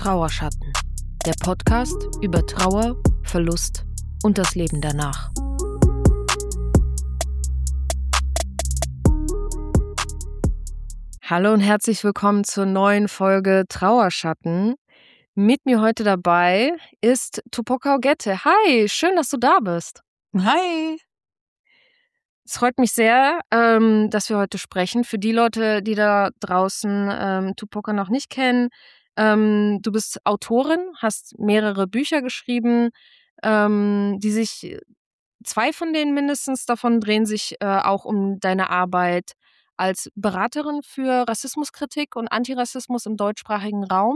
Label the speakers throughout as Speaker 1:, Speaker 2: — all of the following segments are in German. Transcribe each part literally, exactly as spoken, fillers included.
Speaker 1: Trauerschatten, der Podcast über Trauer, Verlust und das Leben danach. Hallo und herzlich willkommen zur neuen Folge Trauerschatten. Mit mir heute dabei ist Tupoka Ogette. Hi, schön, dass du da bist.
Speaker 2: Hi.
Speaker 1: Es freut mich sehr, ähm, dass wir heute sprechen. Für die Leute, die da draußen ähm, Tupoka noch nicht kennen, ähm, du bist Autorin, hast mehrere Bücher geschrieben, ähm, die sich, zwei von denen mindestens davon drehen sich äh, auch um deine Arbeit als Beraterin für Rassismuskritik und Antirassismus im deutschsprachigen Raum.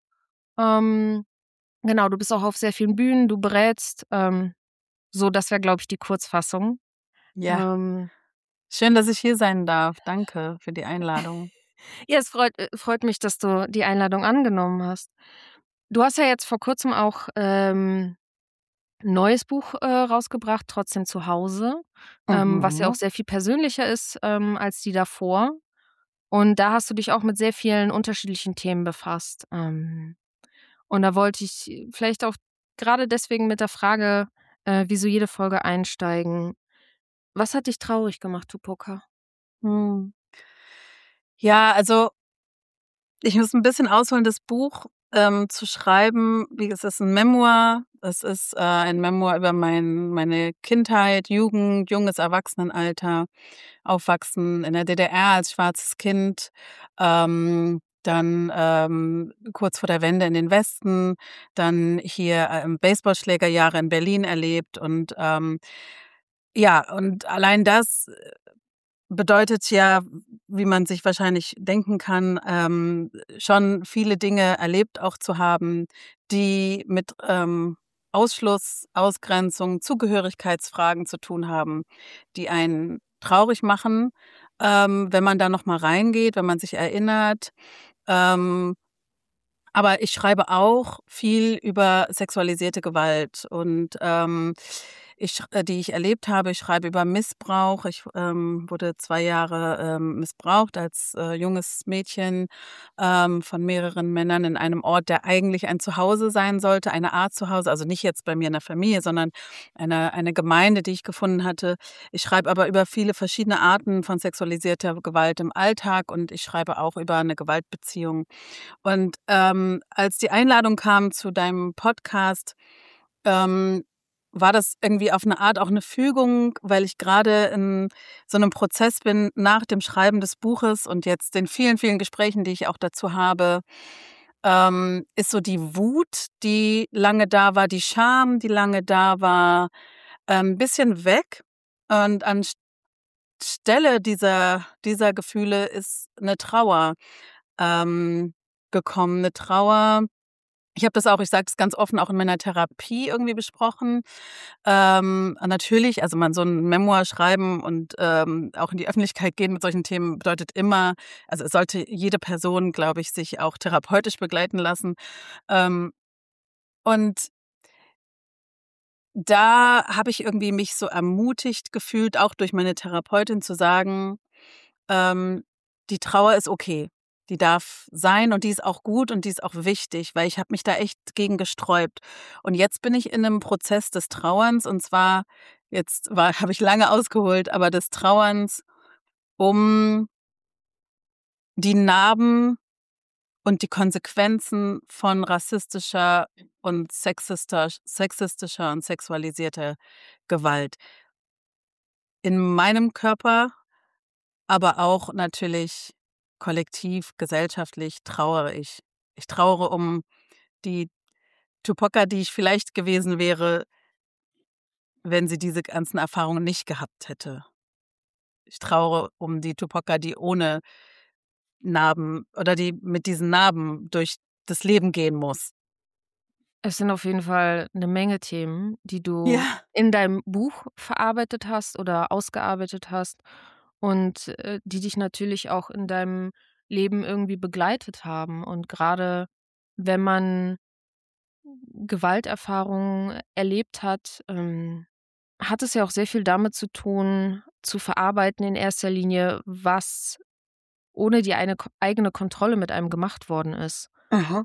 Speaker 1: Ähm, genau, du bist auch auf sehr vielen Bühnen, du berätst. Ähm, so, das wäre, glaube ich, die Kurzfassung.
Speaker 2: Ja,
Speaker 1: Ähm,
Speaker 2: schön, dass ich hier sein darf. Danke für die Einladung.
Speaker 1: ja, es freut, äh, freut mich, dass du die Einladung angenommen hast. Du hast ja jetzt vor kurzem auch ähm, ein neues Buch äh, rausgebracht, Trotzdem zu Hause, ähm, was ja auch
Speaker 2: Mhm.
Speaker 1: sehr viel persönlicher ist ähm, als die davor. Und da hast du dich auch mit sehr vielen unterschiedlichen Themen befasst. Ähm, und da wollte ich vielleicht auch gerade deswegen mit der Frage, äh, wie so jede Folge einsteigen. Was hat dich traurig gemacht, Tupoka?
Speaker 2: Hm. Ja, also ich muss ein bisschen ausholen, das Buch ähm, zu schreiben. Wie es ist ein Memoir. Es ist äh, ein Memoir über mein, meine Kindheit, Jugend, junges Erwachsenenalter, Aufwachsen in der D D R als schwarzes Kind. Ähm, dann ähm, kurz vor der Wende in den Westen, dann hier ähm, Baseballschlägerjahre in Berlin erlebt und ähm, ja, und allein das bedeutet ja, wie man sich wahrscheinlich denken kann, ähm, schon viele Dinge erlebt auch zu haben, die mit ähm, Ausschluss, Ausgrenzung, Zugehörigkeitsfragen zu tun haben, die einen traurig machen, ähm, wenn man da noch mal reingeht, wenn man sich erinnert. Ähm, aber ich schreibe auch viel über sexualisierte Gewalt und, ähm, ich sch äh, die ich erlebt habe. Ich schreibe über Missbrauch. Ich, ähm, wurde zwei Jahre, ähm, missbraucht als, äh, junges Mädchen, ähm, von mehreren Männern in einem Ort, der eigentlich ein Zuhause sein sollte, eine Art Zuhause, also nicht jetzt bei mir in der Familie, sondern eine eine Gemeinde, die ich gefunden hatte. Ich schreibe aber über viele verschiedene Arten von sexualisierter Gewalt im Alltag und ich schreibe auch über eine Gewaltbeziehung. Und, ähm, als die Einladung kam zu deinem Podcast, ähm, war das irgendwie auf eine Art auch eine Fügung, weil ich gerade in so einem Prozess bin nach dem Schreiben des Buches und jetzt den vielen, vielen Gesprächen, die ich auch dazu habe, ähm, ist so die Wut, die lange da war, die Scham, die lange da war, ein ähm, bisschen weg. Und anstelle dieser dieser Gefühle ist eine Trauer, ähm, gekommen, 'ne Trauer. Ich habe das auch, ich sage es ganz offen, auch in meiner Therapie irgendwie besprochen. Ähm, natürlich, also man so 'n Memoir schreiben und, ähm, auch in die Öffentlichkeit gehen mit solchen Themen bedeutet immer, also es sollte jede Person, glaube ich, sich auch therapeutisch begleiten lassen. Ähm, und da habe ich irgendwie mich so ermutigt gefühlt, auch durch meine Therapeutin zu sagen, ähm, die Trauer ist okay. Die darf sein und die ist auch gut und die ist auch wichtig, weil ich habe mich da echt gegen gesträubt. Und jetzt bin ich in 'nem Prozess des Trauerns und zwar jetzt war habe ich lange ausgeholt, aber des Trauerns um die Narben und die Konsequenzen von rassistischer und sexistisch sexistischer und sexualisierter Gewalt in meinem Körper, aber auch natürlich kollektiv, gesellschaftlich trauere ich. Ich trauere um die Tupoka, die ich vielleicht gewesen wäre, wenn sie diese ganzen Erfahrungen nicht gehabt hätte. Ich trauere um die Tupoka, die ohne Narben oder die mit diesen Narben durch das Leben gehen muss.
Speaker 1: Es sind auf jeden Fall eine Menge Themen, die du
Speaker 2: Ja.
Speaker 1: in deinem Buch verarbeitet hast oder ausgearbeitet hast und, äh, die dich natürlich auch in deinem Leben irgendwie begleitet haben. Und gerade wenn man Gewalterfahrungen erlebt hat, ähm, hat es ja auch sehr viel damit zu tun, zu verarbeiten in erster Linie, was ohne die eine eigene Kontrolle mit einem gemacht worden ist.
Speaker 2: Aha.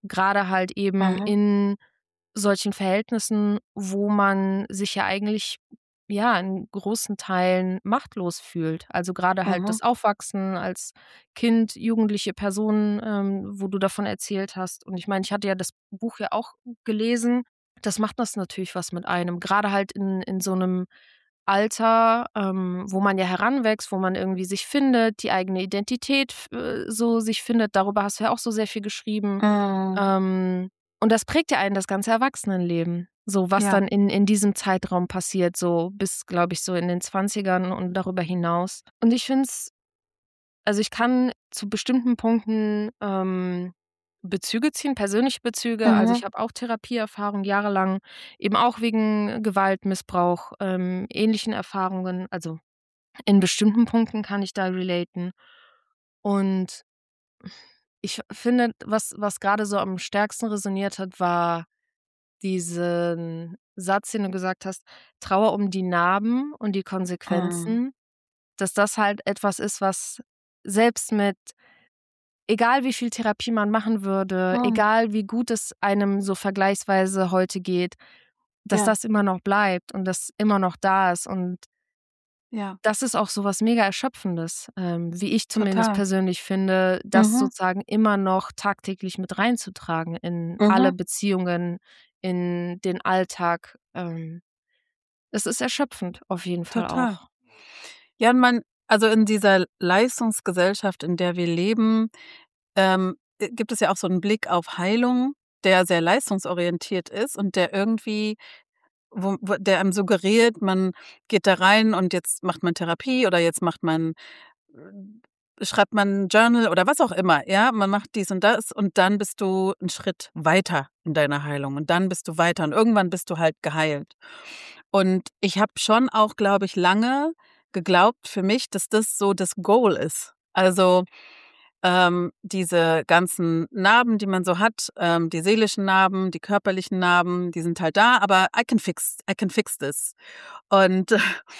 Speaker 1: Grade halt eben
Speaker 2: Mhm.
Speaker 1: in solchen Verhältnissen, wo man sich ja eigentlich, ja, in großen Teilen machtlos fühlt. Also, grade halt
Speaker 2: Mhm.
Speaker 1: das Aufwachsen als Kind, jugendliche Person, ähm, wo du davon erzählt hast. Und ich meine, ich hatte ja das Buch ja auch gelesen. Das macht das natürlich was mit einem, grade halt in in so 'nem Alter, ähm, wo man ja heranwächst, wo man irgendwie sich findet, die eigene Identität f äh, so sich findet. Darüber hast du ja auch so sehr viel geschrieben.
Speaker 2: Mhm.
Speaker 1: Ähm, und das prägt ja einen das ganze Erwachsenenleben, so was
Speaker 2: Ja.
Speaker 1: dann in in diesem Zeitraum passiert, so bis, glaube ich, so in den Zwanzigern und darüber hinaus. Und ich finde es also, ich kann zu bestimmten Punkten, ähm, Bezüge ziehen, persönliche Bezüge. Also,
Speaker 2: Mhm.
Speaker 1: ich habe auch Therapieerfahrung jahrelang, eben auch wegen Gewalt, Missbrauch, ähm, ähnlichen Erfahrungen. Also, in bestimmten Punkten kann ich da relaten. Und ich finde, was was grade so am stärksten resoniert hat, war diesen Satz, den du gesagt hast: „Trauer um die Narben und die
Speaker 2: Mhm.
Speaker 1: Konsequenzen“, dass das halt etwas ist, was selbst mit egal wie viel Therapie man machen würde,
Speaker 2: Mhm.
Speaker 1: egal wie gut es einem so vergleichsweise heute geht, dass
Speaker 2: Ja.
Speaker 1: das immer noch bleibt und das immer noch da ist. Und
Speaker 2: Ja.
Speaker 1: das ist auch so was mega Erschöpfendes, ähm, wie ich zumindest
Speaker 2: Total.
Speaker 1: persönlich finde, das
Speaker 2: Mhm.
Speaker 1: sozusagen immer noch tagtäglich mit reinzutragen in alle
Speaker 2: Mhm.
Speaker 1: Beziehungen, in den Alltag. Ähm, es ist erschöpfend, auf jeden Fall
Speaker 2: Total.
Speaker 1: auch.
Speaker 2: Ja, und man also, in dieser Leistungsgesellschaft, in der wir leben, ähm, äh, gibt es ja auch so 'n Blick auf Heilung, der sehr leistungsorientiert ist und der irgendwie wo wo der einem suggeriert, man geht da rein und jetzt macht man Therapie oder jetzt macht man äh, schreibt man 'n Journal oder was auch immer, ja? Man macht dies und das und dann bist du 'n Schritt weiter in deiner Heilung und dann bist du weiter und irgendwann bist du halt geheilt. Und ich habe schon auch, glaube ich, lange geglaubt für mich, dass das so das Goal ist. Also, ähm, diese ganzen Narben, die man so hat, ähm, die seelischen Narben, die körperlichen Narben, die sind halt da, aber I can fix I can fix this. Und,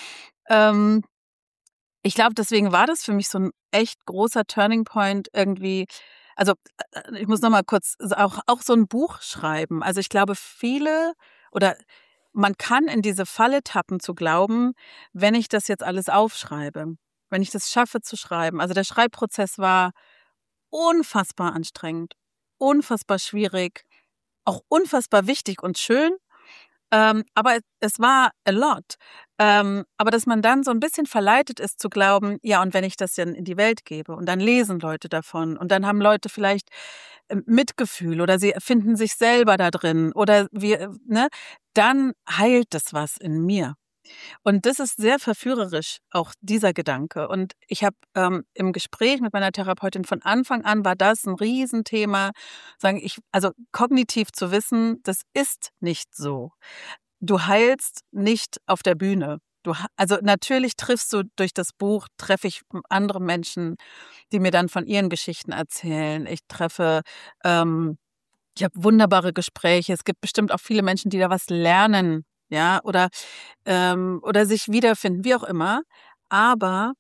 Speaker 2: ähm, ich glaube, deswegen war das für mich so 'n echt großer Turning Point irgendwie also, äh, ich muss noch mal kurz s auch auch so 'n Buch schreiben. Also, ich glaube, viele oder man kann in diese Falle tappen zu glauben, wenn ich das jetzt alles aufschreibe, wenn ich das schaffe zu schreiben. Also, der Schreibprozess war unfassbar anstrengend, unfassbar schwierig, auch unfassbar wichtig und schön, ähm, aber es war a lot. Ähm, aber dass man dann so 'n bisschen verleitet ist zu glauben: „Ja, und wenn ich das dann in die Welt gebe und dann lesen Leute davon und dann haben Leute vielleicht, ähm, Mitgefühl oder sie finden sich selber da drin oder wir ne, dann heilt das was in mir.“ Und das ist sehr verführerisch, auch dieser Gedanke. Und ich habe, ähm, im Gespräch mit meiner Therapeutin von Anfang an war das 'n Riesenthema, sagen ich also, kognitiv zu wissen, das ist nicht so. Du heilst nicht auf der Bühne. Du ha also, natürlich triffst du durch das Buch treffe ich m andere Menschen, die mir dann von ihren Geschichten erzählen. Ich treffe ähm, ich habe wunderbare Gespräche. Es gibt bestimmt auch viele Menschen, die da was lernen, ja, oder ähm, oder sich wiederfinden, wie auch immer. Aber,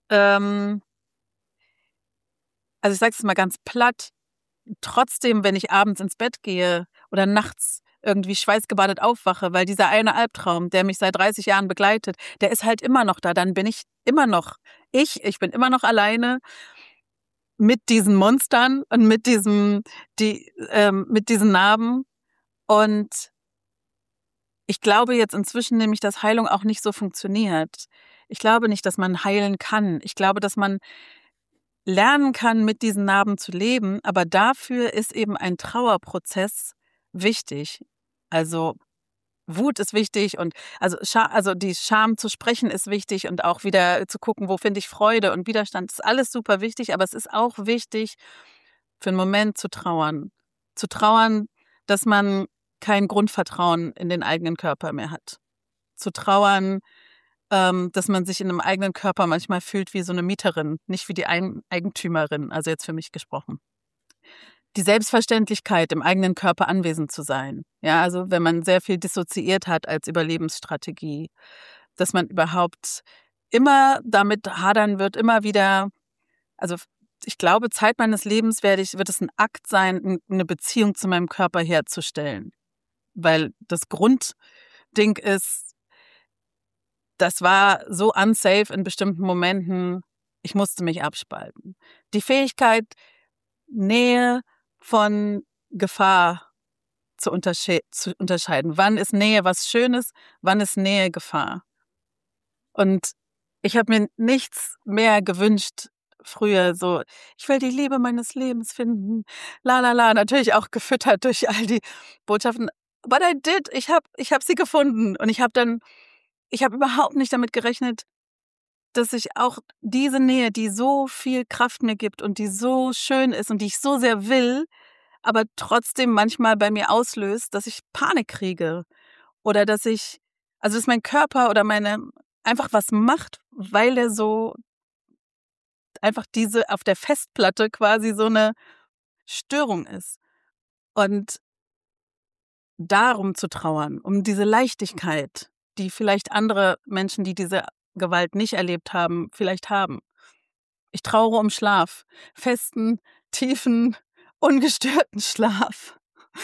Speaker 2: ähm also, ich sage es mal ganz platt, trotzdem, wenn ich abends ins Bett gehe oder nachts irgendwie schweißgebadet aufwache, weil dieser eine Albtraum, der mich seit dreißig Jahren begleitet, der ist halt immer noch da. Dann bin ich immer noch ich. Ich bin immer noch alleine mit diesen Monstern und mit diesem die ähm, mit diesen Narben. Und ich glaube jetzt inzwischen nämlich, dass Heilung auch nicht so funktioniert. Ich glaube nicht, dass man heilen kann. Ich glaube, dass man lernen kann, mit diesen Narben zu leben, aber dafür ist eben ein Trauerprozess wichtig. Also, Wut ist wichtig und also Scha also, die Scham zu sprechen ist wichtig und auch wieder zu gucken, wo finde ich Freude und Widerstand, ist alles super wichtig, aber es ist auch wichtig, für 'n Moment zu trauern. Zu trauern, dass man kein Grundvertrauen in den eigenen Körper mehr hat. Zu trauern, ähm, dass man sich in 'nem eigenen Körper manchmal fühlt wie so 'ne Mieterin, nicht wie die Eigen Eigentümerin, also jetzt für mich gesprochen. Die Selbstverständlichkeit, im eigenen Körper anwesend zu sein. Ja, also, wenn man sehr viel dissoziiert hat als Überlebensstrategie, dass man überhaupt immer damit hadern wird, immer wieder also, f ich glaube, Zeit meines Lebens werde ich wird es ein Akt sein, 'n 'ne Beziehung zu meinem Körper herzustellen. Weil das Grundding ist, das war so unsafe in bestimmten Momenten, ich musste mich abspalten. Die Fähigkeit, Nähe von Gefahr zu untersche zu unterscheiden. Wann ist Nähe was Schönes, wann ist Nähe Gefahr? Und ich habe mir nichts mehr gewünscht früher so: „Ich will die Liebe meines Lebens finden, la la la." Natürlich auch gefüttert durch all die Botschaften. But I did. Ich habe ich habe sie gefunden und ich habe dann ich habe überhaupt nicht damit gerechnet, dass ich auch diese Nähe, die so viel Kraft mir gibt und die so schön ist und die ich so sehr will, aber trotzdem manchmal bei mir auslöst, dass ich Panik kriege oder dass ich also, dass mein Körper oder meine einfach was macht, weil er so einfach diese auf der Festplatte quasi so 'ne Störung ist. Und darum zu trauern, um diese Leichtigkeit, die vielleicht andere Menschen, die diese Gewalt nicht erlebt haben, vielleicht haben. Ich trauere um Schlaf, festen, tiefen, ungestörten Schlaf.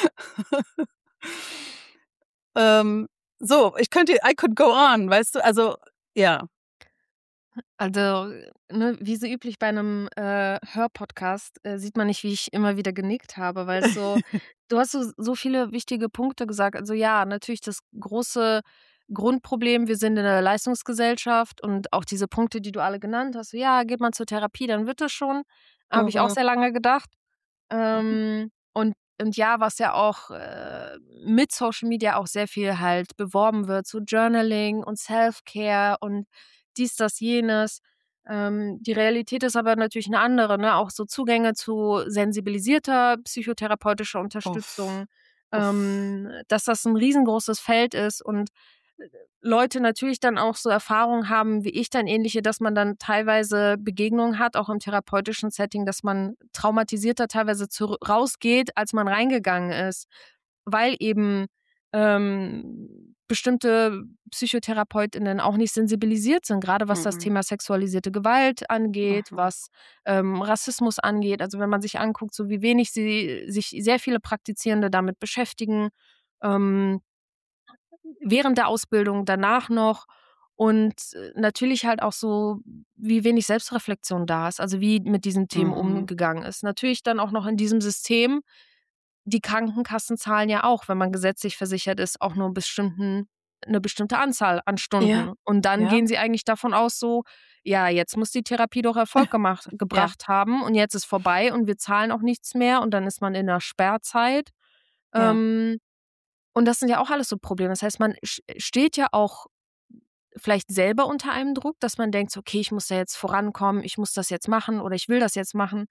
Speaker 2: Ähm, so, ich könnte I could go on, weißt du? Also, ja.
Speaker 1: Also, ne, wie so üblich bei 'nem, äh, Hörpodcast, äh, sieht man nicht, wie ich immer wieder genickt habe, weil es so du hast so so viele wichtige Punkte gesagt. Also, ja, natürlich das große Grundproblem, wir sind in 'ner Leistungsgesellschaft und auch diese Punkte, die du alle genannt hast, so: „Ja, geht mal zur Therapie, dann wird das schon." Habe ich auch
Speaker 2: Mhm.
Speaker 1: sehr lange gedacht.
Speaker 2: Mhm.
Speaker 1: Ähm, und und ja, was ja auch, äh, mit Social Media auch sehr viel halt beworben wird, so Journaling und Self-Care und dies, das, jenes. Ähm, die Realität ist aber natürlich 'ne andere, ne? Auch so Zugänge zu sensibilisierter psychotherapeutischer
Speaker 2: Uff.
Speaker 1: Unterstützung,
Speaker 2: Uff.
Speaker 1: ähm, dass das 'n riesengroßes Feld ist und, äh, Leute natürlich dann auch so Erfahrungen haben wie ich dann ähnliche, dass man dann teilweise Begegnungen hat, auch im therapeutischen Setting, dass man traumatisierter teilweise zurü rausgeht, als man reingegangen ist, weil eben, ähm, bestimmte PsychotherapeutInnen auch nicht sensibilisiert sind, grade was das
Speaker 2: Mhm.
Speaker 1: Thema sexualisierte Gewalt angeht,
Speaker 2: Mhm.
Speaker 1: was, ähm, Rassismus angeht. Also, wenn man sich anguckt, so wie wenig sie sich sehr viele Praktizierende damit beschäftigen, ähm, während der Ausbildung, danach noch und natürlich halt auch so, wie wenig Selbstreflexion da ist, also, wie mit diesen Themen
Speaker 2: Mhm.
Speaker 1: umgegangen ist. Natürlich dann auch noch in diesem System die Krankenkassen zahlen ja auch, wenn man gesetzlich versichert ist, auch nur 'n bestimmten 'ne bestimmte Anzahl an
Speaker 2: Ja,
Speaker 1: Stunden. Und dann
Speaker 2: ja.
Speaker 1: gehen sie eigentlich davon aus so: „Ja, jetzt muss die Therapie doch Erfolg gemacht
Speaker 2: Ja.
Speaker 1: gebracht haben und jetzt ist vorbei und wir zahlen auch nichts mehr." Und dann ist man in 'ner Sperrzeit.
Speaker 2: Ja.
Speaker 1: Ähm, und das sind ja auch alles so Probleme. Das heißt, man st steht ja auch vielleicht selber unter einem Druck, dass man denkt so: „Okay, ich muss da jetzt vorankommen, ich muss das jetzt machen oder ich will das jetzt machen."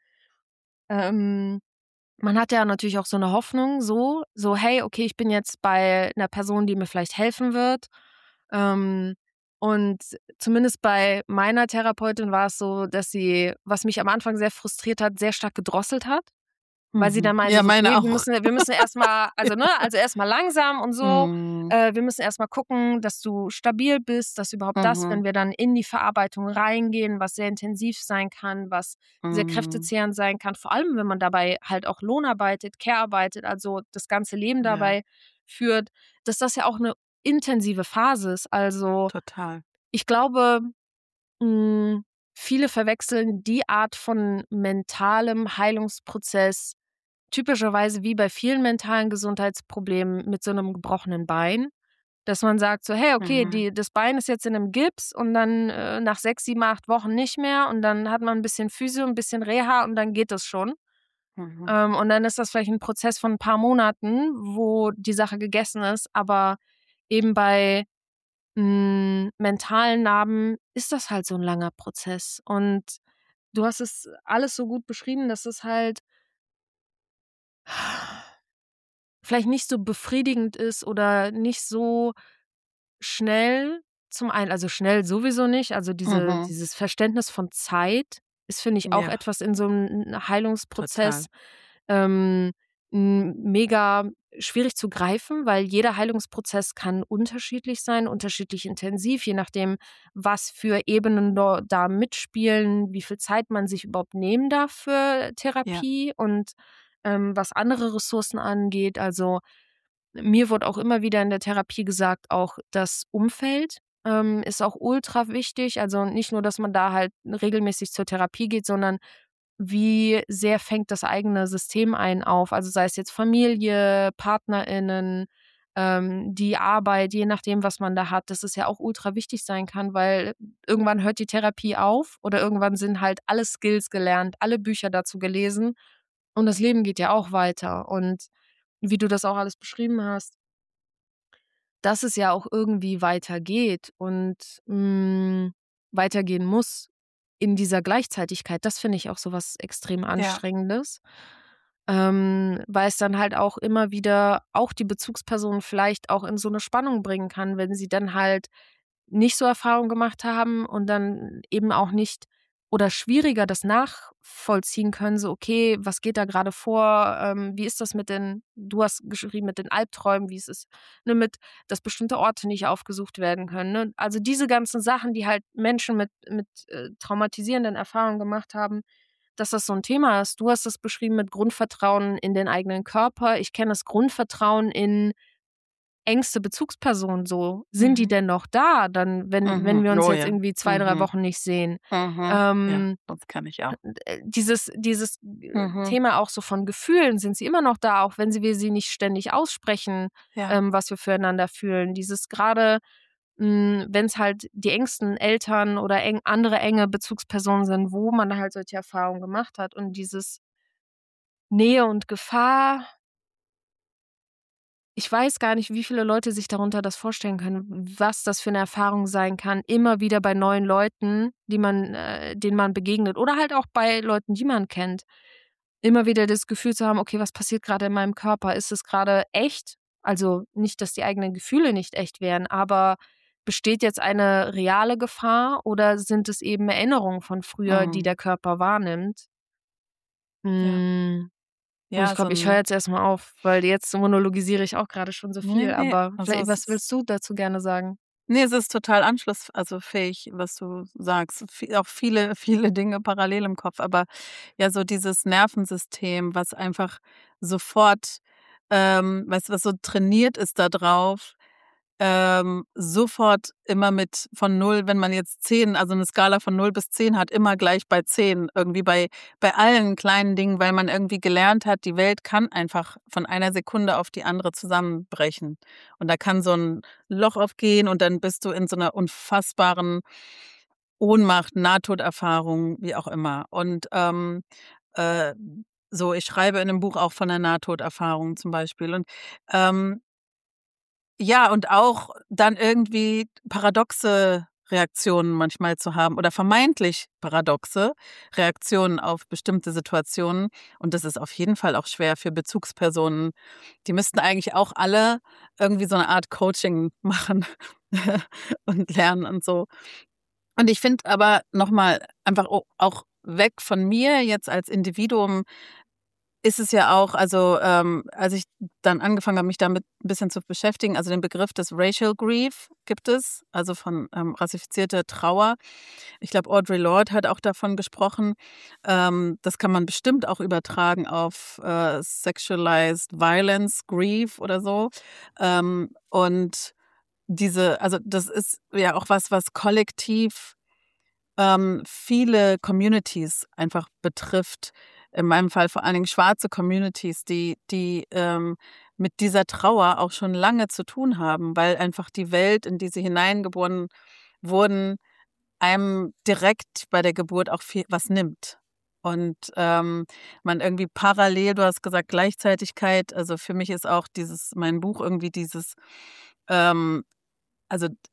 Speaker 1: Ähm, man hat ja natürlich auch so 'ne Hoffnung so so: „Hey, okay, ich bin jetzt bei 'ner Person, die mir vielleicht helfen wird." Ähm, und zumindest bei meiner Therapeutin war es so, dass sie, was mich am Anfang sehr frustriert hat, sehr stark gedrosselt hat, weil sie
Speaker 2: Mhm.
Speaker 1: dann meinte
Speaker 2: Ja,
Speaker 1: so:
Speaker 2: meine
Speaker 1: „Okay, wir
Speaker 2: auch.
Speaker 1: müssen wir müssen erst mal also, ne also, erst mal langsam und so.
Speaker 2: Mhm.
Speaker 1: Äh, wir müssen erst mal gucken, dass du stabil bist, dass überhaupt das,
Speaker 2: Mhm.
Speaker 1: wenn wir dann in die Verarbeitung reingehen, was sehr intensiv sein kann, was sehr
Speaker 2: Mhm.
Speaker 1: kräftezehrend sein kann, vor allem, wenn man dabei halt auch Lohnarbeitet, Care-arbeitet, also, das ganze Leben
Speaker 2: Ja.
Speaker 1: dabei führt, dass das ja auch 'ne intensive Phase ist." Also,
Speaker 2: Total.
Speaker 1: ich glaube, hm, viele verwechseln die Art von mentalem Heilungsprozess typischerweise wie bei vielen mentalen Gesundheitsproblemen mit so 'nem gebrochenen Bein, dass man sagt so: „Hey, okay,
Speaker 2: Mhm.
Speaker 1: die das Bein ist jetzt in 'nem Gips und dann, äh, nach sechs, sieben, acht Wochen nicht mehr und dann hat man 'n bisschen Physio, 'n bisschen Reha und dann geht das schon."
Speaker 2: Mhm.
Speaker 1: Ähm, und dann ist das vielleicht 'n Prozess von 'n paar Monaten, wo die Sache gegessen ist, aber eben bei, hm, mentalen Narben ist das halt so 'n langer Prozess. Und du hast es alles so gut beschrieben, dass es halt vielleicht nicht so befriedigend ist oder nicht so schnell zum einen also, schnell sowieso nicht. Also, diese
Speaker 2: Mhm.
Speaker 1: dieses Verständnis von Zeit ist, finde ich, auch
Speaker 2: Ja.
Speaker 1: etwas in so 'n 'n Heilungsprozess.
Speaker 2: Total.
Speaker 1: Ähm, m mega schwierig zu greifen, weil jeder Heilungsprozess kann unterschiedlich sein, unterschiedlich intensiv, je nachdem, was für Ebenen do da mitspielen, wie viel Zeit man sich überhaupt nehmen darf für
Speaker 2: Ja.
Speaker 1: Therapie und, ähm, was andere Ressourcen angeht. Also, mir wurde auch immer wieder in der Therapie gesagt, auch das Umfeld, ähm, ist auch ultra wichtig. Also, nicht nur, dass man da halt regelmäßig zur Therapie geht, sondern wie sehr fängt das eigene System einen auf? Also, sei es jetzt Familie, PartnerInnen, ähm, die Arbeit, je nachdem, was man da hat, dass es ja auch ultra wichtig sein kann, weil irgendwann hört die Therapie auf oder irgendwann sind halt alle Skills gelernt, alle Bücher dazu gelesen und das Leben geht ja auch weiter. Und wie du das auch alles beschrieben hast, dass es ja auch irgendwie weitergeht und, hm, weitergehen muss in dieser Gleichzeitigkeit, das finde ich auch so was extrem
Speaker 2: Ja.
Speaker 1: Anstrengendes, ähm, weil es dann halt auch immer wieder auch die Bezugsperson vielleicht auch in so 'ne Spannung bringen kann, wenn sie dann halt nicht so Erfahrungen gemacht haben und dann eben auch nicht oder schwieriger das nachvollziehen können, so: „Okay, was geht da grade vor? Ähm, wie ist das mit den" du hast geschrieben, mit den Albträumen, wie es ist, ne, mit dass bestimmte Orte nicht aufgesucht werden können, ne? Also, diese ganzen Sachen, die halt Menschen mit mit, äh, traumatisierenden Erfahrungen gemacht haben, dass das so 'n Thema ist. Du hast das beschrieben mit Grundvertrauen in den eigenen Körper. Ich kenne das Grundvertrauen in engste Bezugspersonen so. Sind die
Speaker 2: Mhm.
Speaker 1: denn noch da dann, wenn wenn
Speaker 2: Mhm.
Speaker 1: wir uns
Speaker 2: Oh
Speaker 1: jetzt
Speaker 2: ja.
Speaker 1: irgendwie zwei, drei
Speaker 2: Mhm.
Speaker 1: Wochen nicht sehen?
Speaker 2: Mhm. Ja,
Speaker 1: Ähm,
Speaker 2: das kenne ich auch.
Speaker 1: äh, dieses dieses, äh,
Speaker 2: Mhm.
Speaker 1: Thema auch so von Gefühlen, sind sie immer noch da, auch wenn sie wir sie nicht ständig aussprechen,
Speaker 2: Ja.
Speaker 1: ähm, was wir füreinander fühlen? Dieses grade, hm, wenn's halt die engsten Eltern oder eng andere enge Bezugspersonen sind, wo man halt solche Erfahrungen gemacht hat und dieses Nähe und Gefahr ich weiß gar nicht, wie viele Leute sich darunter das vorstellen können, w was das für 'ne Erfahrung sein kann, immer wieder bei neuen Leuten, die man äh, denen man begegnet oder halt auch bei Leuten, die man kennt. Immer wieder das Gefühl zu haben: „Okay, was passiert grade in meinem Körper? Ist es grade echt?" Also, nicht, dass die eigenen Gefühle nicht echt wären, aber besteht jetzt eine reale Gefahr oder sind es eben Erinnerungen von früher, die
Speaker 2: Mhm.
Speaker 1: der Körper wahrnimmt?
Speaker 2: Ja.
Speaker 1: Hm, und ich
Speaker 2: Ja, so
Speaker 1: glaube, ich höre
Speaker 2: 'n
Speaker 1: jetzt erst mal auf, weil jetzt monologisiere ich auch grade schon so
Speaker 2: Ne,
Speaker 1: viel,
Speaker 2: ne,
Speaker 1: aber
Speaker 2: also
Speaker 1: we
Speaker 2: es
Speaker 1: was
Speaker 2: ist
Speaker 1: willst du dazu gerne sagen?
Speaker 2: Ne, es ist total anschluss also fähig, was du sagst. Vi auch viele, viele Dinge parallel im Kopf, aber ja, so dieses Nervensystem, was einfach sofort, ähm weißt du, was so trainiert ist da drauf, ähm, sofort immer mit von null wenn man jetzt zehn also 'ne Skala von null bis zehn hat, immer gleich bei zehn irgendwie bei bei allen kleinen Dingen, weil man irgendwie gelernt hat, die Welt kann einfach von einer Sekunde auf die andere zusammenbrechen. Und da kann so 'n Loch aufgehen und dann bist du in so 'ner unfassbaren Ohnmacht, Nahtoderfahrung, wie auch immer. Und, ähm, äh, so ich schreibe in 'nem Buch auch von 'ner Nahtoderfahrung zum Beispiel und, ähm ja, und auch dann irgendwie paradoxe Reaktionen manchmal zu haben oder vermeintlich paradoxe Reaktionen auf bestimmte Situationen. Und das ist auf jeden Fall auch schwer für Bezugspersonen. Die müssten eigentlich auch alle irgendwie so 'ne Art Coaching machen und lernen und so. Und ich finde aber noch mal einfach o auch weg von mir jetzt als Individuum ist es ja auch also, ähm, als ich dann angefangen habe, mich damit 'n bisschen zu beschäftigen also den Begriff des Racial Grief gibt es, also von, ähm, rassifizierte Trauer. Ich glaube, Audre Lorde hat auch davon gesprochen. Ähm, das kann man bestimmt auch übertragen auf, äh, Sexualized Violence Grief oder so. Ähm, und diese also das ist ja auch was, was kollektiv, ähm, viele Communities einfach betrifft. In meinem Fall vor allen Dingen schwarze Communities, die die, ähm, mit dieser Trauer auch schon lange zu tun haben, weil einfach die Welt, in die sie hineingeboren wurden, einem direkt bei der Geburt auch viel was nimmt. Und, ähm, man irgendwie parallel du hast gesagt Gleichzeitigkeit, also für mich ist auch dieses mein Buch irgendwie dieses, ähm also d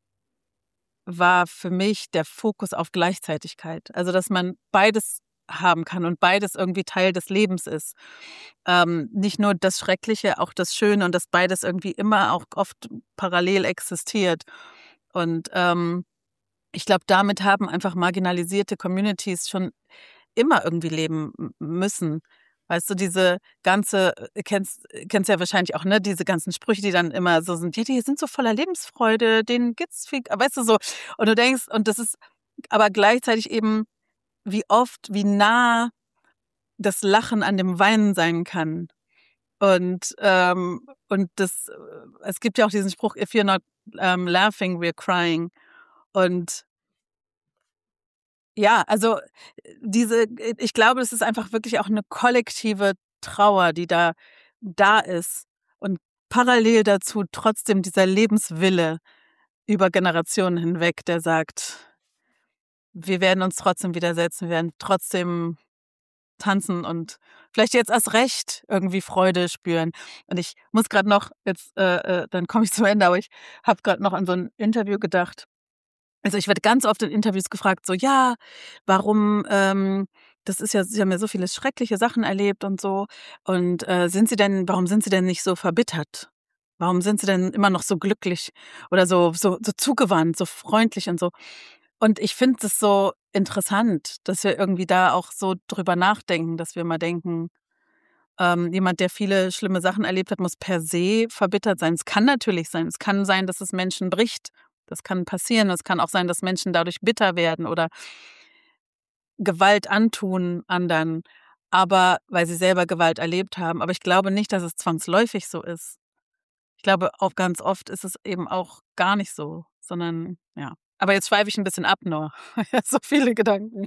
Speaker 2: war für mich der Fokus auf Gleichzeitigkeit. Also, dass man beides haben kann und beides irgendwie Teil des Lebens ist. Ähm, nicht nur das Schreckliche, auch das Schöne und dass beides irgendwie immer auch oft parallel existiert. Und, ähm, ich glaube, damit haben einfach marginalisierte Communities schon immer irgendwie leben m müssen. Weißt du, diese ganze äh, kennst kennst ja wahrscheinlich auch, ne, diese ganzen Sprüche, die dann immer so sind: „Die die sind so voller Lebensfreude, denen geht's viel“, weißt du so? Und du denkst und das ist aber gleichzeitig eben, wie oft, wie nah das Lachen an dem Weinen sein kann. Und, ähm und das äh, es gibt ja auch diesen Spruch: „If you're not, ähm, laughing, we're crying.“ Und ja, also, äh, diese äh, ich glaube, es ist einfach wirklich auch 'ne kollektive Trauer, die da da ist und parallel dazu trotzdem dieser Lebenswille über Generationen hinweg, der sagt: „Wir werden uns trotzdem widersetzen, wir werden trotzdem tanzen und vielleicht jetzt erst recht irgendwie Freude spüren.“ Und ich muss grad noch jetzt, äh, äh, dann komme ich zum Ende, aber ich habe grad noch an so 'n Interview gedacht. Also, ich werde ganz oft in Interviews gefragt, so: „Ja, warum, ähm das ist ja Sie haben ja so viele schreckliche Sachen erlebt und so. Und, äh, sind Sie denn warum sind Sie denn nicht so verbittert? Warum sind Sie denn immer noch so glücklich oder so so so zugewandt, so freundlich und so?“ Und ich finde das so interessant, dass wir irgendwie da auch so drüber nachdenken, dass wir mal denken, ähm, jemand, der viele schlimme Sachen erlebt hat, muss per se verbittert sein. Es kann natürlich sein. Es kann sein, dass es Menschen bricht. Das kann passieren. Es kann auch sein, dass Menschen dadurch bitter werden oder Gewalt antun anderen, aber weil sie selber Gewalt erlebt haben. Aber ich glaube nicht, dass es zwangsläufig so ist. Ich glaube, auch ganz oft ist es eben auch gar nicht so, sondern ja. Aber jetzt schweife ich 'n bisschen ab nur. So viele Gedanken.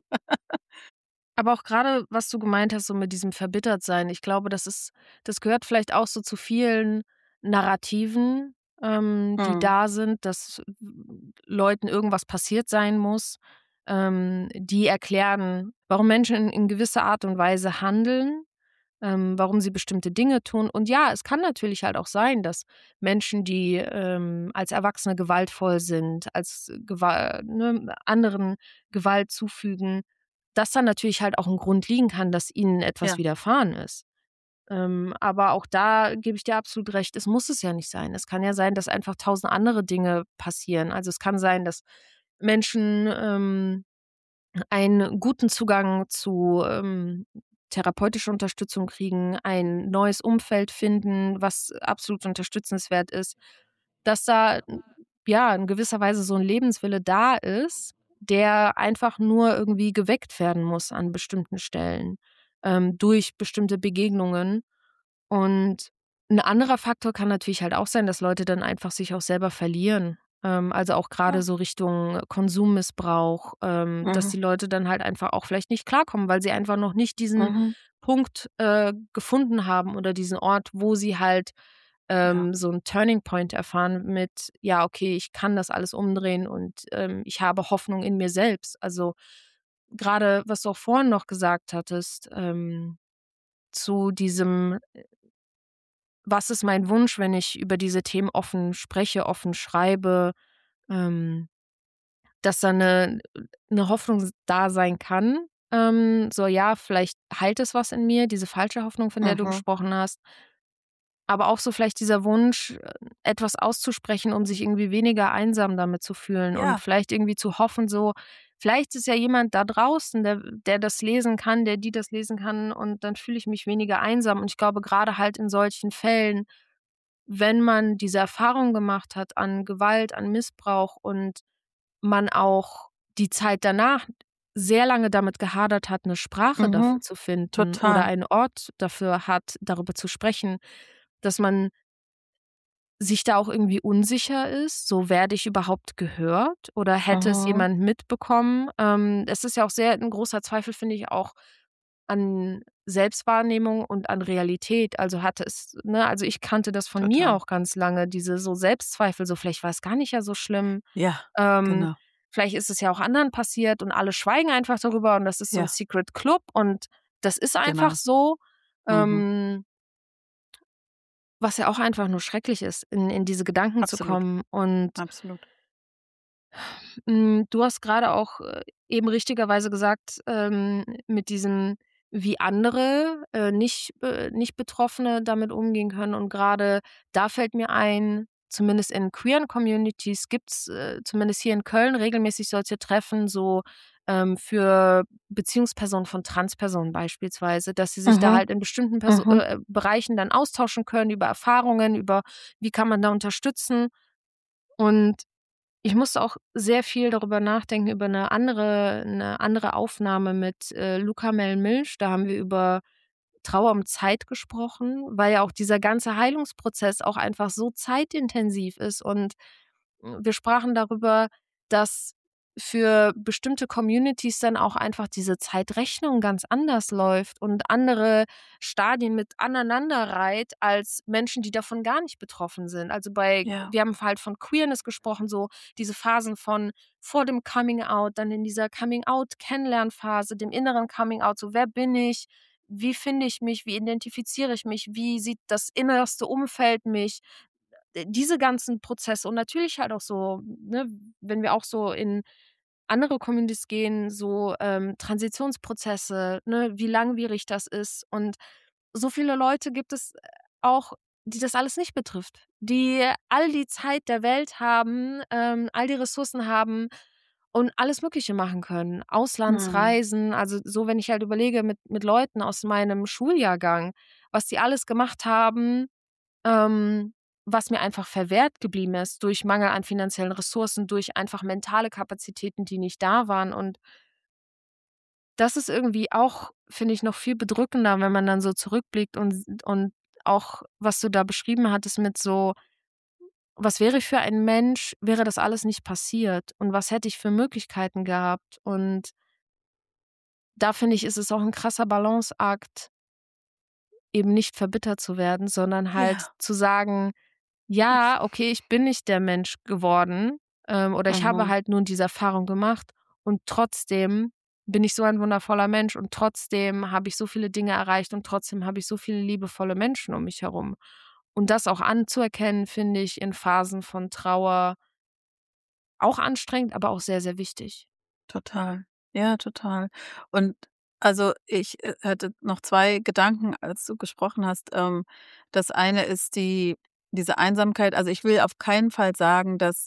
Speaker 1: Aber auch grade, was du gemeint hast, so mit diesem Verbittertsein, ich glaube, das ist das gehört vielleicht auch so zu vielen Narrativen, ähm, die
Speaker 2: Mhm.
Speaker 1: da sind, dass Leuten irgendwas passiert sein muss, ähm, die erklären, warum Menschen in in gewisser Art und Weise handeln, ähm, warum sie bestimmte Dinge tun. Und ja, es kann natürlich halt auch sein, dass Menschen, die, ähm, als Erwachsene gewaltvoll sind, als Gewa ne, anderen Gewalt zufügen, dass da natürlich halt auch 'n Grund liegen kann, dass ihnen etwas
Speaker 2: Ja.
Speaker 1: widerfahren ist. Ähm, aber auch da gebe ich dir absolut recht, es muss es ja nicht sein. Es kann ja sein, dass einfach tausend andere Dinge passieren. Also, es kann sein, dass Menschen, ähm, einen guten Zugang zu, ähm, therapeutischer Unterstützung kriegen, ein neues Umfeld finden, was absolut unterstützenswert ist, dass da, ja, in gewisser Weise so 'n Lebenswille da ist, der einfach nur irgendwie geweckt werden muss an bestimmten Stellen, ähm, durch bestimmte Begegnungen. Und 'n anderer Faktor kann natürlich halt auch sein, dass Leute dann einfach sich auch selber verlieren. Ähm, also, auch grade
Speaker 2: Ja.
Speaker 1: so Richtung Konsum-Missbrauch, ähm, dass
Speaker 2: Mhm.
Speaker 1: die Leute dann halt einfach auch vielleicht nicht klarkommen, weil sie einfach noch nicht diesen
Speaker 2: Mhm.
Speaker 1: Punkt, äh, gefunden haben oder diesen Ort, wo sie halt,
Speaker 2: Ja.
Speaker 1: ähm, so 'n Turning Point erfahren mit: „Ja, okay, ich kann das alles umdrehen und, ähm, ich habe Hoffnung in mir selbst.“ Also, grade, was du auch vorhin noch gesagt hattest, ähm, zu diesem, äh „Was ist mein Wunsch, wenn ich über diese Themen offen spreche, offen schreibe?“ Ähm, dass da 'ne 'ne Hoffnung s da sein kann. Ähm, so, ja, vielleicht heilt es was in mir, diese falsche Hoffnung, von der du
Speaker 2: Mhm.
Speaker 1: gesprochen hast. Aber auch so vielleicht dieser Wunsch, äh, etwas auszusprechen, um sich irgendwie weniger einsam damit zu fühlen und
Speaker 2: Ja.
Speaker 1: vielleicht irgendwie zu hoffen, so: „Vielleicht ist ja jemand da draußen, der der das lesen kann, der die das lesen kann und dann fühle ich mich weniger einsam.“ Und ich glaube, grade halt in solchen Fällen, wenn man diese Erfahrung gemacht hat an Gewalt, an Missbrauch und man auch die Zeit danach sehr lange damit gehadert hat, 'ne Sprache dafür
Speaker 2: Mhm.
Speaker 1: zu finden oder
Speaker 2: Total.
Speaker 1: einen Ort dafür hat, darüber zu sprechen, dass man sich da auch irgendwie unsicher ist, so: „Werde ich überhaupt gehört oder hätte es
Speaker 2: Mhm.
Speaker 1: jemand mitbekommen?“ Ähm, es ist ja auch sehr 'n großer Zweifel, finde ich, auch an Selbstwahrnehmung und an Realität. Also, hatte es ne, also, ich kannte das von mir
Speaker 2: Total.
Speaker 1: auch ganz lange, diese so Selbstzweifel, so: „Vielleicht war es gar nicht ja so schlimm.
Speaker 2: Ja,
Speaker 1: Ähm,
Speaker 2: genau.
Speaker 1: vielleicht ist es ja auch anderen passiert und alle schweigen einfach darüber und das ist so 'n
Speaker 2: Ja.
Speaker 1: Secret Club und das ist einfach
Speaker 2: Genau.
Speaker 1: so.“
Speaker 2: Mhm.
Speaker 1: Ähm was ja auch einfach nur schrecklich ist, in in diese Gedanken zu
Speaker 2: Absolut.
Speaker 1: kommen und
Speaker 2: Absolut.
Speaker 1: hm, du hast grade auch, äh, eben richtigerweise gesagt, ähm, mit diesem, wie andere, äh, nicht Be Nicht-Betroffene damit umgehen können und grade da fällt mir ein, zumindest in queeren Communities gibt's, äh, zumindest hier in Köln regelmäßig solche Treffen, so, ähm, für Beziehungspersonen von Transpersonen beispielsweise, dass sie sich da
Speaker 2: Mhm.
Speaker 1: halt in bestimmten Perso
Speaker 2: Mhm.
Speaker 1: äh, Bereichen dann austauschen können über Erfahrungen, über wie kann man da unterstützen. Und ich musste auch sehr viel darüber nachdenken, über 'ne andere 'ne andere Aufnahme mit, äh, Luca Mel-Milch. Da haben wir über Trauer um Zeit gesprochen, weil ja auch dieser ganze Heilungsprozess auch einfach so zeitintensiv ist. Und, hm, wir sprachen darüber, dass für bestimmte Communities dann auch einfach diese Zeitrechnung ganz anders läuft und andere Stadien mit aneinanderreiht als Menschen, die davon gar nicht betroffen sind. Also, bei
Speaker 2: Ja.
Speaker 1: wir haben halt von Queerness gesprochen, so diese Phasen von vor dem Coming Out, dann in dieser Coming-Out-Kennenlernphase, dem inneren Coming Out, so: „Wer bin ich? Wie finde ich mich? Wie identifiziere ich mich? Wie sieht das innerste Umfeld mich?“ Äh, diese ganzen Prozesse und natürlich halt auch so, ne, wenn wir auch so in andere Communities gehen, so, ähm, Transitionsprozesse, ne, wie langwierig das ist. Und so viele Leute gibt es, äh, auch, die das alles nicht betrifft, die all die Zeit der Welt haben, ähm, all die Ressourcen haben und alles Mögliche machen können.
Speaker 2: Mhm.
Speaker 1: Auslandsreisen, also so, wenn ich halt überlege mit mit Leuten aus meinem Schuljahrgang, was die alles gemacht haben, ähm, was mir einfach verwehrt geblieben ist durch Mangel an finanziellen Ressourcen, durch einfach mentale Kapazitäten, die nicht da waren. Und das ist irgendwie auch, finde ich, noch viel bedrückender, wenn man dann so zurückblickt und s und auch, was du da beschrieben hattest mit so: „Was wäre ich für ein Mensch, wäre das alles nicht passiert und was hätte ich für Möglichkeiten gehabt?“ Und da finde ich, ist es auch 'n krasser Balanceakt eben nicht verbittert zu werden, sondern halt
Speaker 2: Ja.
Speaker 1: zu sagen: „Ja, okay, ich bin nicht der Mensch geworden, ähm, oder ich habe
Speaker 2: Mhm.
Speaker 1: halt nun diese Erfahrung gemacht und trotzdem bin ich so ein wundervoller Mensch und trotzdem habe ich so viele Dinge erreicht und trotzdem habe ich so viele liebevolle Menschen um mich herum.“ Und das auch anzuerkennen, finde ich in Phasen von Trauer auch anstrengend, aber auch sehr, sehr wichtig.
Speaker 2: Total. Ja, total. Und also, ich, äh, hatte noch zwei Gedanken, als du gesprochen hast. Ähm, das eine ist die diese Einsamkeit. Also, ich will auf keinen Fall sagen, dass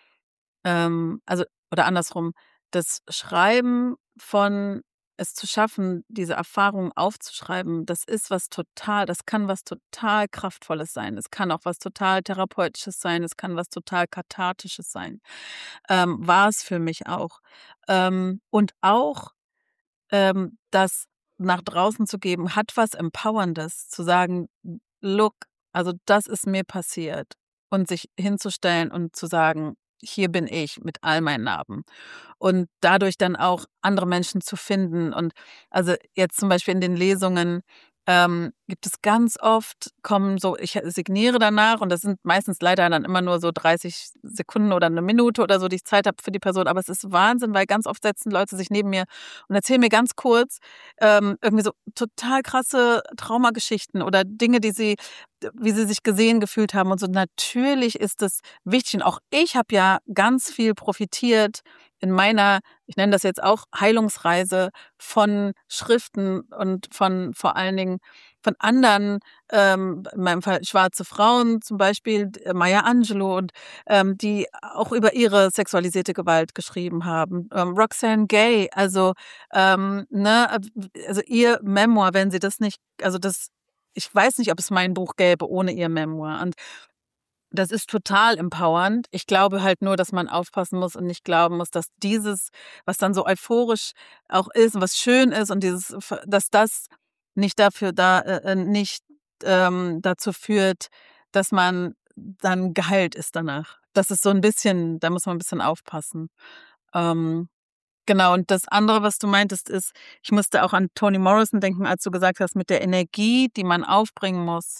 Speaker 2: ähm, also oder andersrum, das Schreiben von es zu schaffen, diese Erfahrung aufzuschreiben, das ist was total das kann was total Kraftvolles sein. Es kann auch was total Therapeutisches sein. Es kann was total Kathartisches sein. Ähm, war es für mich auch. Ähm, und auch, ähm, das nach draußen zu geben, hat was Empowerndes, zu sagen: „Look, also das ist mir passiert.“ Und sich hinzustellen und zu sagen: „Hier bin ich mit all meinen Narben.“ Und dadurch dann auch andere Menschen zu finden. Und also, jetzt zum Beispiel in den Lesungen, ähm, gibt es ganz oft kommen so ich signiere danach und das sind meistens leider dann immer nur so dreißig Sekunden oder 'ne Minute oder so, die ich Zeit habe für die Person. Aber es ist Wahnsinn, weil ganz oft setzen Leute sich neben mir und erzählen mir ganz kurz, ähm, irgendwie so total krasse Traumageschichten oder Dinge, die sie d wie sie sich gesehen gefühlt haben und so. Natürlich ist das wichtig und auch ich habe ja ganz viel profitiert in meiner, ich nenne das jetzt auch Heilungsreise, von Schriften und von vor allen Dingen von anderen, ähm, in meinem Fall schwarze Frauen, zum Beispiel d Maya Angelou und, ähm, die auch über ihre sexualisierte Gewalt geschrieben haben. Ähm, Roxane Gay, also, ähm, ne, äh, w also ihr Memoir, wenn sie das nicht also das ich weiß nicht, ob es mein Buch gäbe ohne ihr Memoir. Und das ist total empowernd. Ich glaube halt nur, dass man aufpassen muss und nicht glauben muss, dass dieses, was dann so euphorisch auch ist und was schön ist und dieses f dass das nicht dafür da äh, äh, nicht, ähm, dazu führt, dass man dann geheilt ist danach. Das ist so 'n bisschen da muss man 'n bisschen aufpassen. Ähm, genau, und das andere, was du meintest, ist ich musste auch an Toni Morrison denken, als du gesagt hast, mit der Energie, die man aufbringen muss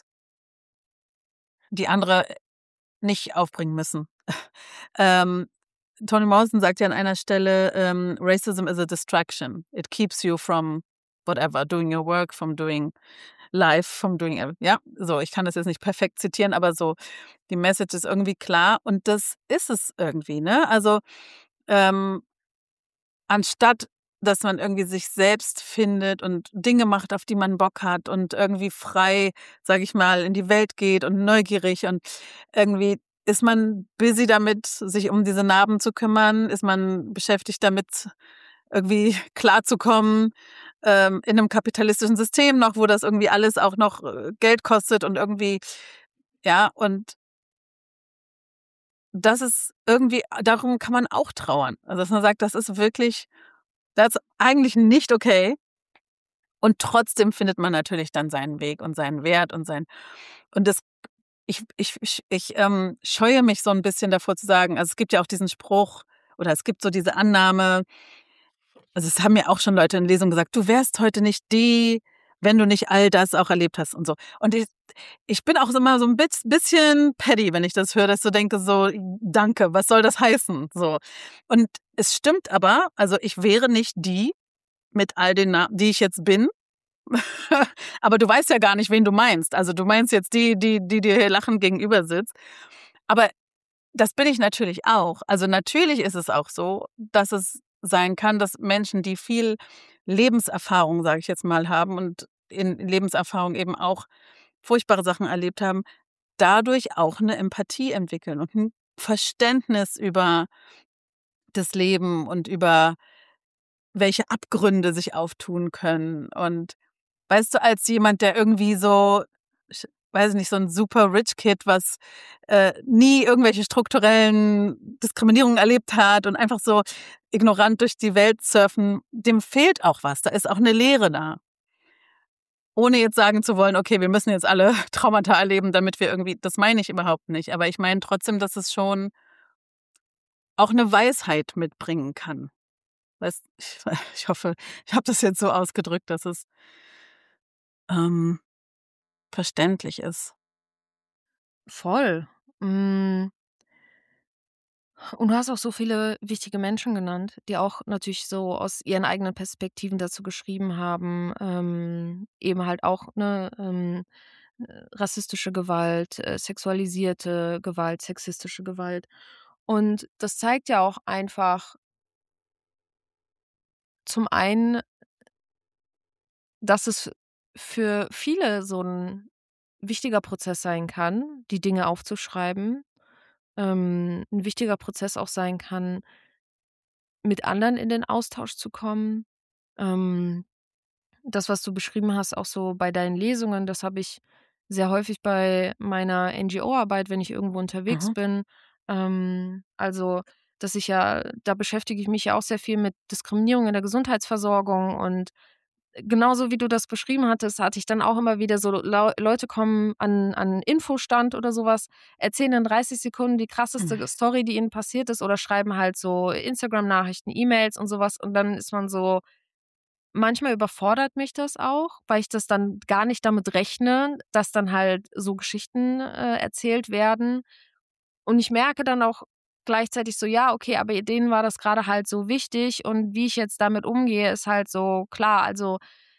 Speaker 2: die andere nicht aufbringen müssen. Ähm, Toni Morrison sagt ja an einer Stelle, ähm: „Racism is a distraction. It keeps you from whatever, doing your work, from doing life, from doing ev“ ja, so, ich kann das jetzt nicht perfekt zitieren, aber so die Message ist irgendwie klar und das ist es irgendwie, ne? Also, ähm anstatt, dass man irgendwie sich selbst findet und Dinge macht, auf die man Bock hat und irgendwie frei, sage ich mal, in die Welt geht und neugierig und irgendwie ist man busy damit, sich um diese Narben zu kümmern, ist man beschäftigt damit, irgendwie klarzukommen, ähm, in einem kapitalistischen System noch, wo das irgendwie alles auch noch äh, Geld kostet und irgendwie, ja, und das ist irgendwie, darum kann man auch trauern. Also, dass man sagt, das ist wirklich, das ist eigentlich nicht okay. Und trotzdem findet man natürlich dann seinen Weg und seinen Wert und sein, und das, ich ich ich ich, ähm, scheue mich so ein bisschen davor zu sagen, also, es gibt ja auch diesen Spruch oder es gibt so diese Annahme, also, es haben mir auch schon Leute in Lesungen gesagt: „Du wärst heute nicht die, wenn du nicht all das auch erlebt hast" und so. Und ich ich bin auch immer so ein bitz bisschen petty, wenn ich das höre, dass ich so denke so: „Danke, was soll das heißen?" So. Und es stimmt aber, also, ich wäre nicht die mit all den Na die ich jetzt bin. Aber du weißt ja gar nicht, wen du meinst. Also, du meinst jetzt die, die die dir hier lachend gegenüber sitzt. Aber das bin ich natürlich auch. Also, natürlich ist es auch so, dass es sein kann, dass Menschen, die viel Lebenserfahrung, sage ich jetzt mal, haben und in Lebenserfahrung eben auch furchtbare Sachen erlebt haben, dadurch auch eine Empathie entwickeln und ein Verständnis über das Leben und über welche Abgründe sich auftun können. Und weißt du, als jemand, der irgendwie so, ich weiß ich nicht, so 'n super Rich Kid, was, äh, nie irgendwelche strukturellen Diskriminierungen erlebt hat und einfach so ignorant durch die Welt surfen, dem fehlt auch was. Da ist auch 'ne Leere da. Ohne jetzt sagen zu wollen: „Okay, wir müssen jetzt alle Traumata erleben, damit wir irgendwie", das meine ich überhaupt nicht. Aber ich meine trotzdem, dass es schon auch 'ne Weisheit mitbringen kann. Weißt, ich ich hoffe, ich habe das jetzt so ausgedrückt, dass es, ähm, verständlich ist.
Speaker 1: Voll. Hm, und du hast auch so viele wichtige Menschen genannt, die auch natürlich so aus ihren eigenen Perspektiven dazu geschrieben haben, ähm, eben halt auch, ne, ähm, äh, rassistische Gewalt, äh, sexualisierte Gewalt, sexistische Gewalt. Und das zeigt ja auch einfach zum einen, dass es für viele so 'n wichtiger Prozess sein kann, die Dinge aufzuschreiben, ähm, 'n wichtiger Prozess auch sein kann, mit anderen in den Austausch zu kommen. Ähm, Das, was du beschrieben hast, auch so bei deinen Lesungen, das habe ich sehr häufig bei meiner N G O-Arbeit, wenn ich irgendwo unterwegs
Speaker 2: Mhm.
Speaker 1: bin. Ähm, also, dass ich ja da beschäftige ich mich ja auch sehr viel mit Diskriminierung in der Gesundheitsversorgung und genauso wie du das beschrieben hattest, hatte ich dann auch immer wieder so Lau Leute kommen an an 'n Infostand oder so was, erzählen in dreißig Sekunden die krasseste
Speaker 2: Mhm.
Speaker 1: Story, die ihnen passiert ist oder schreiben halt so Instagram-Nachrichten, E-Mails und so was und dann ist man so, manchmal überfordert mich das auch, weil ich das dann gar nicht damit rechne, dass dann halt so Geschichten, äh, erzählt werden. Und ich merke dann auch gleichzeitig so, ja, okay, aber denen war das grade halt so wichtig und wie ich jetzt damit umgehe, ist halt so klar. Also,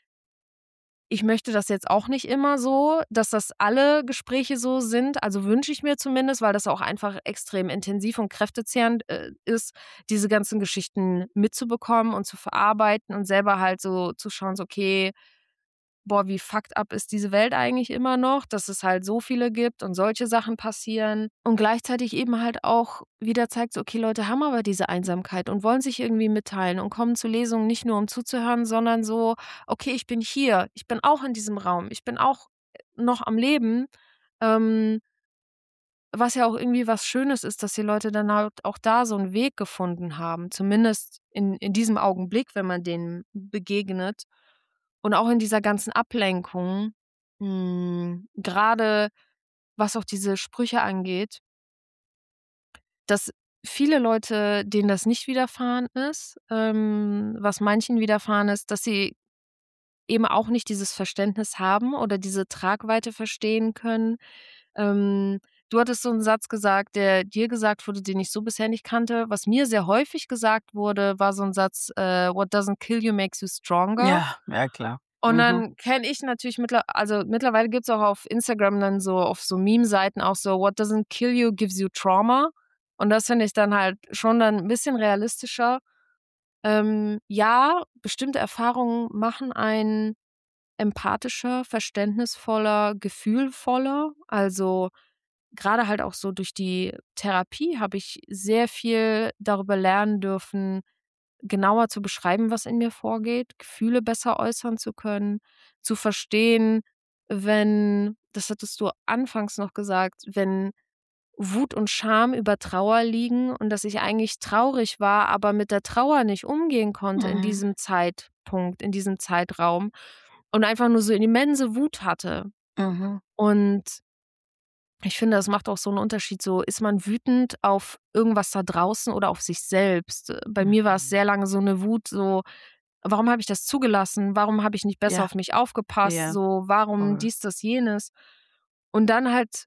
Speaker 1: ich möchte das jetzt auch nicht immer so, dass das alle Gespräche so sind. Also, wünsche ich mir zumindest, weil das auch einfach extrem intensiv und kräftezehrend, äh, ist, diese ganzen Geschichten mitzubekommen und zu verarbeiten und selber halt so zu schauen, so: „Okay, boah, wie fucked up ist diese Welt eigentlich immer noch, dass es halt so viele gibt und solche Sachen passieren." Und gleichzeitig eben halt auch wieder zeigt, so, okay, Leute haben aber diese Einsamkeit und wollen sich irgendwie mitteilen und kommen zu Lesungen nicht nur, um zuzuhören, sondern so: „Okay, ich bin hier, ich bin auch in diesem Raum, ich bin auch noch am Leben." Ähm, Was ja auch irgendwie was Schönes ist, dass die Leute dann halt auch da so 'n Weg gefunden haben, zumindest in in diesem Augenblick, wenn man denen begegnet. Und auch in dieser ganzen Ablenkung, hm, grade was auch diese Sprüche angeht, dass viele Leute, denen das nicht widerfahren ist, ähm, was manchen widerfahren ist, dass sie eben auch nicht dieses Verständnis haben oder diese Tragweite verstehen können. Ähm, Du hattest so 'n Satz gesagt, der dir gesagt wurde, den ich so bisher nicht kannte. Was mir sehr häufig gesagt wurde, war so 'n Satz, äh: „What doesn't kill you makes you stronger."
Speaker 2: Ja, ja klar.
Speaker 1: Und
Speaker 2: Mhm.
Speaker 1: dann kenne ich natürlich mittler also, mittlerweile gibt's auch auf Instagram dann so auf so Meme-Seiten auch so: „What doesn't kill you gives you trauma." Und das finde ich dann halt schon dann 'n bisschen realistischer. Ähm, ja, bestimmte Erfahrungen machen einen empathischer, verständnisvoller, gefühlvoller. Also, grade halt auch so durch die Therapie habe ich sehr viel darüber lernen dürfen, genauer zu beschreiben, was in mir vorgeht, Gefühle besser äußern zu können, zu verstehen, wenn das hattest du anfangs noch gesagt, wenn Wut und Scham über Trauer liegen und dass ich eigentlich traurig war, aber mit der Trauer nicht umgehen konnte in
Speaker 2: Mhm.
Speaker 1: diesem Zeitpunkt, in diesem Zeitraum und einfach nur so 'ne immense Wut hatte.
Speaker 2: Mhm.
Speaker 1: Und ich finde, das macht auch so 'n Unterschied so, ist man wütend auf irgendwas da draußen oder auf sich selbst? Äh, bei mir war's
Speaker 2: Mhm.
Speaker 1: sehr lange so 'ne Wut, so: „Warum habe ich das zugelassen? Warum habe ich nicht besser
Speaker 2: Ja,
Speaker 1: auf mich aufgepasst?
Speaker 2: ja,
Speaker 1: So, warum
Speaker 2: voll.
Speaker 1: dies, das, jenes?“ Und dann halt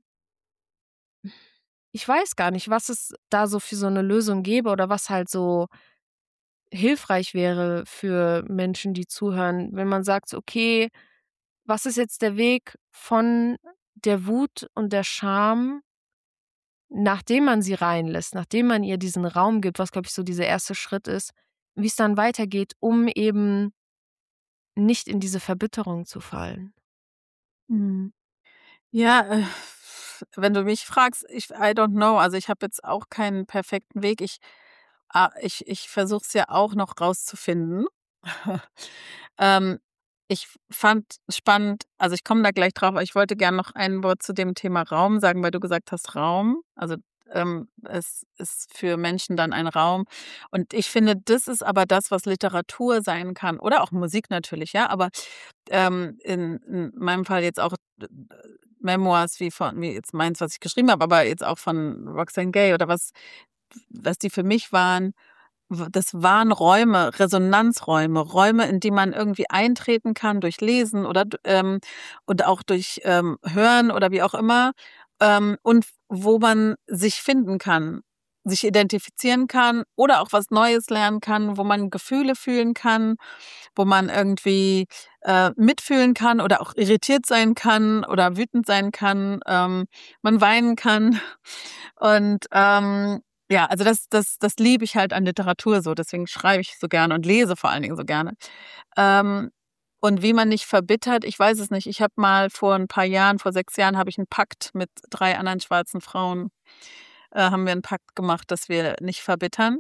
Speaker 1: ich weiß gar nicht, was es da so für so 'ne Lösung gäbe oder was halt so hilfreich wäre für Menschen, die zuhören, wenn man sagt so: „Okay, was ist jetzt der Weg von der Wut und der Scham“ „nachdem man sie reinlässt, nachdem man ihr diesen Raum gibt“, was, glaube ich, so dieser erste Schritt ist, wie's dann weitergeht, um eben nicht in diese Verbitterung zu fallen?
Speaker 2: Mhm. Ja, äh, wenn du mich fragst, ich I don't know. Also, ich habe jetzt auch keinen perfekten Weg. Ich ah, ich ich versuche es ja auch noch rauszufinden. Ähm, ich f fand spannend also, ich komme da gleich drauf, aber ich wollte gern noch ein Wort zu dem Thema Raum sagen, weil du gesagt hast Raum. Also, ähm, es ist für Menschen dann ein Raum. Und ich finde, das ist aber das, was Literatur sein kann oder auch Musik natürlich, ja, aber, ähm, in in meinem Fall jetzt auch d d Memoirs wie von wie jetzt meins, was ich geschrieben habe, aber jetzt auch von Roxane Gay oder was was die für mich waren. W das waren Räume, Resonanzräume, Räume, in die man irgendwie eintreten kann durch Lesen oder d ähm, und auch durch, ähm, Hören oder wie auch immer, ähm, und wo man sich finden kann, sich identifizieren kann oder auch was Neues lernen kann, wo man Gefühle fühlen kann, wo man irgendwie, äh, mitfühlen kann oder auch irritiert sein kann oder wütend sein kann, ähm, man weinen kann. Und, ähm, ja, also, das das das liebe ich halt an Literatur so, deswegen schreibe ich so gerne und lese vor allen Dingen so gerne. Ähm, und wie man nicht verbittert, ich weiß es nicht. Ich habe mal vor 'n paar Jahren vor sechs Jahren habe ich 'n Pakt mit drei anderen schwarzen Frauen äh, haben wir 'n Pakt gemacht, dass wir nicht verbittern.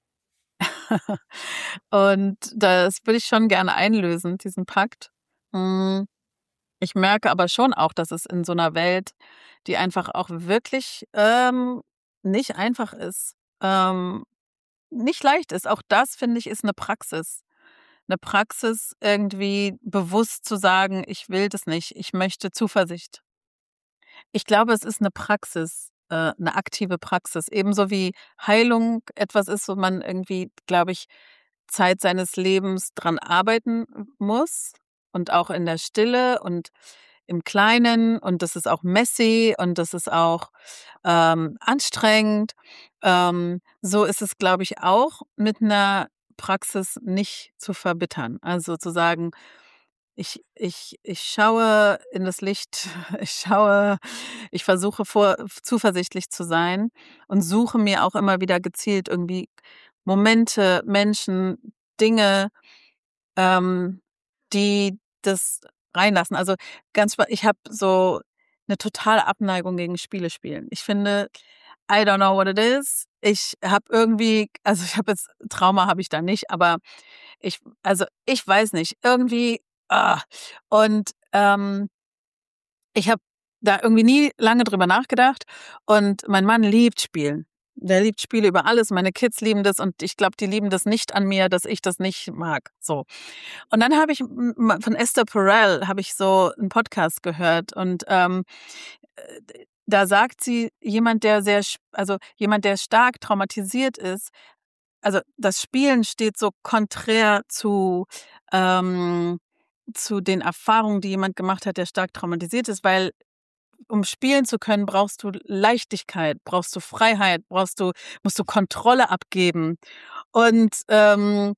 Speaker 2: Und das würde ich schon gerne einlösen, diesen Pakt. Hm, ich merke aber schon auch, dass es in so 'ner Welt, die einfach auch wirklich, ähm, nicht einfach ist, ähm, nicht leicht ist. Auch das, finde ich, ist 'ne Praxis. 'Ne Praxis, irgendwie bewusst zu sagen: „Ich will das nicht, ich möchte Zuversicht.“ Ich glaube, es ist 'ne Praxis, äh, 'ne aktive Praxis, ebenso wie Heilung etwas ist, wo man irgendwie, glaube ich, Zeit seines Lebens dran arbeiten m muss und auch in der Stille und im Kleinen und das ist auch messy und das ist auch, ähm, anstrengend. Ähm, so ist es, glaube ich, auch mit 'ner Praxis nicht zu verbittern. Also, zu sagen: „Ich ich ich schaue in das Licht, ich schaue ich versuche vor f zuversichtlich zu sein und suche mir auch immer wieder gezielt irgendwie Momente, Menschen, Dinge, ähm, die das reinlassen.“ Also, ganz spa ich habe so 'ne totale Abneigung gegen Spiele spielen. Ich finde I don't know what it is. Ich habe irgendwie also, ich habe jetzt Trauma habe ich da nicht, aber ich also, ich weiß nicht, irgendwie, ah und, ähm ich habe da irgendwie nie lange drüber nachgedacht und mein Mann liebt Spielen. Der liebt Spiele über alles. Meine Kids lieben das und ich glaube, die lieben das nicht an mir, dass ich das nicht mag, so. Und dann habe ich m m von Esther Perel habe ich so 'n Podcast gehört und, ähm, äh, d da sagt sie, jemand, der sehr sch also, jemand, der stark traumatisiert ist also, das Spielen steht so konträr zu ähm, zu den Erfahrungen, die jemand gemacht hat, der stark traumatisiert ist, weil um spielen zu können, brauchst du Leichtigkeit, brauchst du Freiheit, brauchst du musst du Kontrolle abgeben. Und, ähm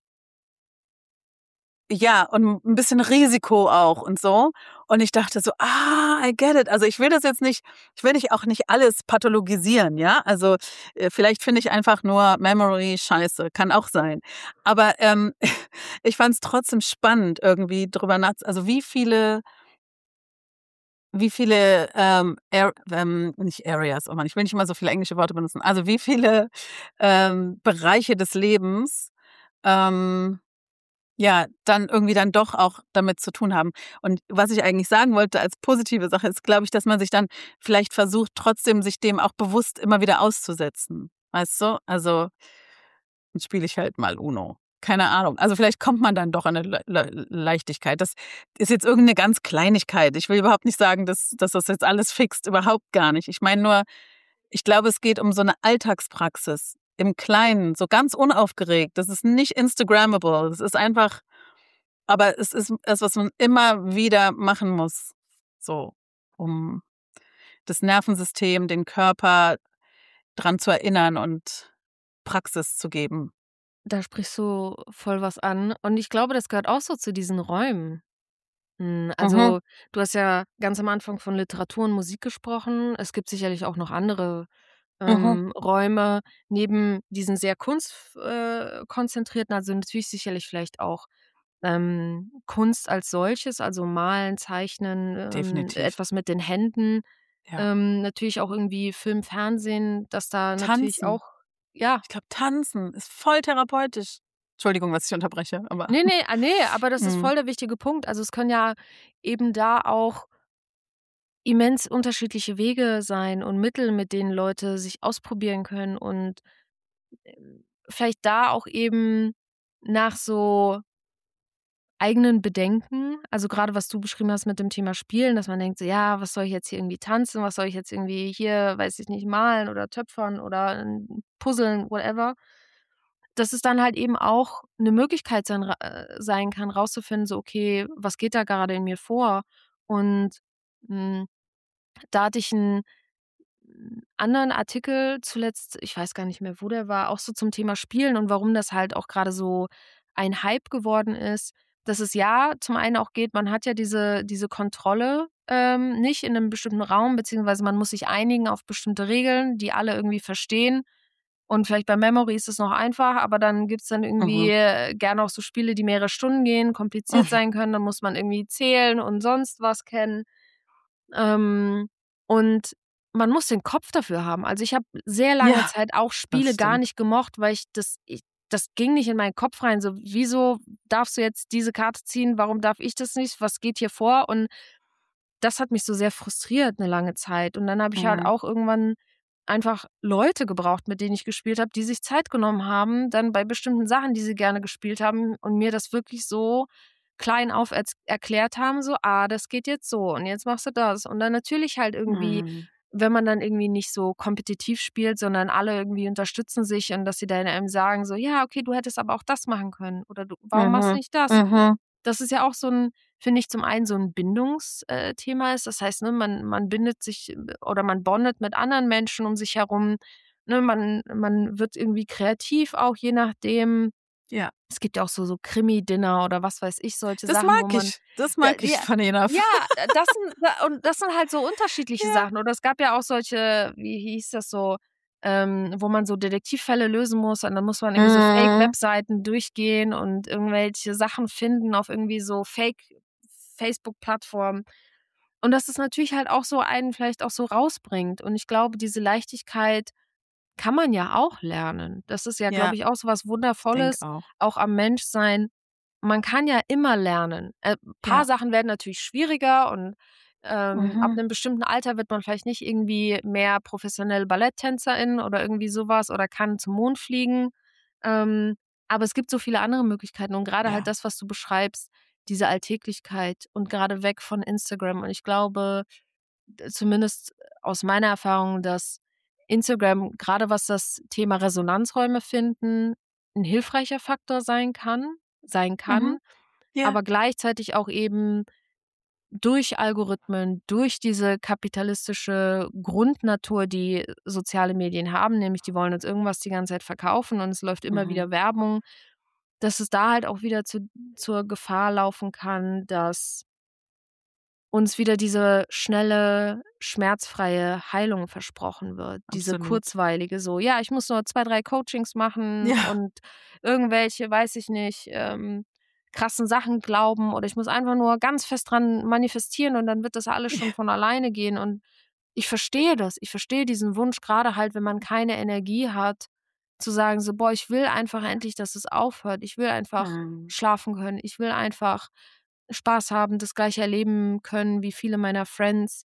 Speaker 2: ja, und 'n bisschen Risiko auch und so. Und ich dachte so: „Ah, I get it.“ Also, ich will das jetzt nicht ich will nicht auch nicht alles pathologisieren, ja? Also, äh, vielleicht finde ich einfach nur Memory scheiße, kann auch sein. Aber, ähm, ich fand's trotzdem spannend, irgendwie drüber nach also, wie viele wie viele, ähm, Ar ähm, nicht Areas, oh Mann, ich will nicht immer so viele englische Worte benutzen. Also, wie viele, ähm, Bereiche des Lebens ähm, ja, dann irgendwie dann doch auch damit zu tun haben. Und was ich eigentlich sagen wollte als positive Sache ist, glaube ich, dass man sich dann vielleicht versucht, trotzdem sich dem auch bewusst immer wieder auszusetzen. Weißt du? Also, dann spiele ich halt mal Uno. Keine Ahnung. Also, vielleicht kommt man dann doch an 'ne Le Le Leichtigkeit. Das ist jetzt irgend 'ne ganz Kleinigkeit. Ich will überhaupt nicht sagen, dass dass das jetzt alles fixt, überhaupt gar nicht. Ich meine nur, ich glaube, es geht um so 'ne Alltagspraxis im Kleinen, so ganz unaufgeregt. Das ist nicht Instagrammable. Das ist einfach aber es ist etwas, was man immer wieder machen muss, so, um das Nervensystem, den Körper dran zu erinnern und Praxis zu geben.
Speaker 1: Da sprichst du voll was an. Und ich glaube, das gehört auch so zu diesen Räumen. Hm,
Speaker 2: Mhm.
Speaker 1: also, du hast ja ganz am Anfang von Literatur und Musik gesprochen. Es gibt sicherlich auch noch andere,
Speaker 2: Mhm.
Speaker 1: ähm, Räume neben diesen sehr kunst äh, konzentrierten, also, natürlich sicherlich vielleicht auch, ähm, Kunst als solches, also, Malen, Zeichnen, ähm,
Speaker 2: Definitiv.
Speaker 1: etwas mit den Händen.
Speaker 2: Ja.
Speaker 1: Ähm, natürlich auch irgendwie Film, Fernsehen, dass da natürlich
Speaker 2: Tanzen.
Speaker 1: auch ja.
Speaker 2: Ich glaube, Tanzen ist voll therapeutisch. Entschuldigung, dass ich unterbreche, aber
Speaker 1: Ne, ne, ah, ne, aber das ist
Speaker 2: mhm.
Speaker 1: voll der wichtige Punkt. Also, es können ja eben da auch immens unterschiedliche Wege sein und Mittel, mit denen Leute sich ausprobieren können und, ähm, vielleicht da auch eben nach so eigenen Bedenken, also, grade was du beschrieben hast mit dem Thema Spielen, dass man denkt so: „Ja, was soll ich jetzt hier irgendwie tanzen? Was soll ich jetzt irgendwie hier, weiß ich nicht, malen oder töpfern oder, ähm, puzzeln, whatever.“ Dass es dann halt eben auch 'ne Möglichkeit sein ra äh, sein kann, rauszufinden, so: „Okay, was geht da grade in mir vor?“ Und, hm, da hatte ich 'n 'n anderen Artikel zuletzt, ich weiß gar nicht mehr, wo der war, auch so zum Thema Spielen und warum das halt auch grade so ein Hype geworden ist, dass es ja zum einen auch geht, man hat ja diese diese Kontrolle, ähm, nicht in 'nem bestimmten Raum, beziehungsweise man muss sich einigen auf bestimmte Regeln, die alle irgendwie verstehen. Und vielleicht bei Memory ist es noch einfach, aber dann gibt's dann irgendwie,
Speaker 2: Mhm.
Speaker 1: äh, gerne auch so Spiele, die mehrere Stunden gehen, kompliziert sein können. Dann muss man irgendwie zählen und sonst was kennen. Ähm, und man muss den Kopf dafür haben. Also, ich habe sehr lange
Speaker 2: Ja,
Speaker 1: Zeit auch
Speaker 2: das
Speaker 1: Spiele gar
Speaker 2: stimmt.
Speaker 1: nicht gemocht, weil ich das ich das ging nicht in meinen Kopf rein, so: „Wieso darfst du jetzt diese Karte ziehen? Warum darf ich das nicht? Was geht hier vor?“ Und das hat mich so sehr frustriert 'ne lange Zeit. Und dann habe ich halt
Speaker 2: Mhm.
Speaker 1: auch irgendwann einfach Leute gebraucht, mit denen ich gespielt habe, die sich Zeit genommen haben, dann bei bestimmten Sachen, die sie gerne gespielt haben und mir das wirklich so klein auf erz erklärt haben, so: „Ah, das geht jetzt so und jetzt machst du das.“ Und dann natürlich halt irgendwie,
Speaker 2: Mhm.
Speaker 1: wenn man dann irgendwie nicht so kompetitiv spielt, sondern alle irgendwie unterstützen sich und dass sie dann einem sagen so: „Ja, okay, du hättest aber auch das machen können“ oder „Du warum machst du
Speaker 2: Mhm.
Speaker 1: nicht das?“
Speaker 2: Mhm.
Speaker 1: Das ist ja auch so 'n finde ich, zum einen so 'n Bindungs äh, Thema ist. Das heißt, ne, man man bindet sich oder man bondet mit anderen Menschen um sich herum, ne? Man man wird irgendwie kreativ auch, je nachdem.
Speaker 2: Ja.
Speaker 1: Es gibt ja auch so so Krimi-Dinner oder was weiß ich, solche
Speaker 2: Das
Speaker 1: Sachen,
Speaker 2: mag
Speaker 1: wo man
Speaker 2: ich. Das
Speaker 1: da
Speaker 2: mag ich,
Speaker 1: ja
Speaker 2: funny enough.
Speaker 1: ja, das sind da und das sind halt so unterschiedliche
Speaker 2: Ja.
Speaker 1: Sachen. Oder es gab ja auch solche, wie hieß das so, ähm, wo man so Detektivfälle lösen muss und dann muss man irgendwie so
Speaker 2: Mhm.
Speaker 1: Fake-Webseiten durchgehen und irgendwelche Sachen finden auf irgendwie so Fake-Facebook-Plattformen. Und dass es natürlich halt auch so einen vielleicht auch so rausbringt. Und ich glaube, diese Leichtigkeit kann man ja auch lernen. Das ist ja,
Speaker 2: Ja.
Speaker 1: glaube ich, auch so was
Speaker 2: Ich denke
Speaker 1: Wundervolles,
Speaker 2: auch.
Speaker 1: auch am Menschsein. Man kann ja immer lernen. Äh, paar
Speaker 2: Ja.
Speaker 1: Sachen werden natürlich schwieriger und, ähm, ab
Speaker 2: Mhm.
Speaker 1: 'nem bestimmten Alter wird man vielleicht nicht irgendwie mehr professionelle Balletttänzerin oder irgendwie so was oder kann zum Mond fliegen. Ähm, aber es gibt so viele andere Möglichkeiten und grade halt
Speaker 2: Ja.
Speaker 1: das, was du beschreibst, diese Alltäglichkeit und grade weg von Instagram. Und ich glaube, d zumindest aus meiner Erfahrung, dass Instagram, grade was das Thema Resonanzräume finden, 'n hilfreicher Faktor sein kann sein kann,
Speaker 2: Mhm. Ja.
Speaker 1: aber gleichzeitig auch eben durch Algorithmen, durch diese kapitalistische Grundnatur, die soziale Medien haben, nämlich die wollen uns irgendwas die ganze Zeit verkaufen und es läuft immer
Speaker 2: Mhm.
Speaker 1: wieder Werbung, dass es da halt auch wieder zu zur Gefahr laufen kann, dass uns wieder diese schnelle, schmerzfreie Heilung versprochen wird. Diese
Speaker 2: Absolut.
Speaker 1: kurzweilige so: „Ja, ich muss nur zwei, drei Coachings machen
Speaker 2: Ja.
Speaker 1: und irgendwelche, weiß ich nicht, ähm, krassen Sachen glauben oder ich muss einfach nur ganz fest dran manifestieren und dann wird das alles schon
Speaker 2: Ja.
Speaker 1: von alleine gehen.“ Und ich verstehe das. Ich verstehe diesen Wunsch, grade halt, wenn man keine Energie hat zu sagen so: „Boah, ich will einfach endlich, dass es aufhört. Ich will einfach
Speaker 2: Mhm.
Speaker 1: schlafen können. Ich will einfach Spaß haben, das Gleiche erleben können wie viele meiner Friends.“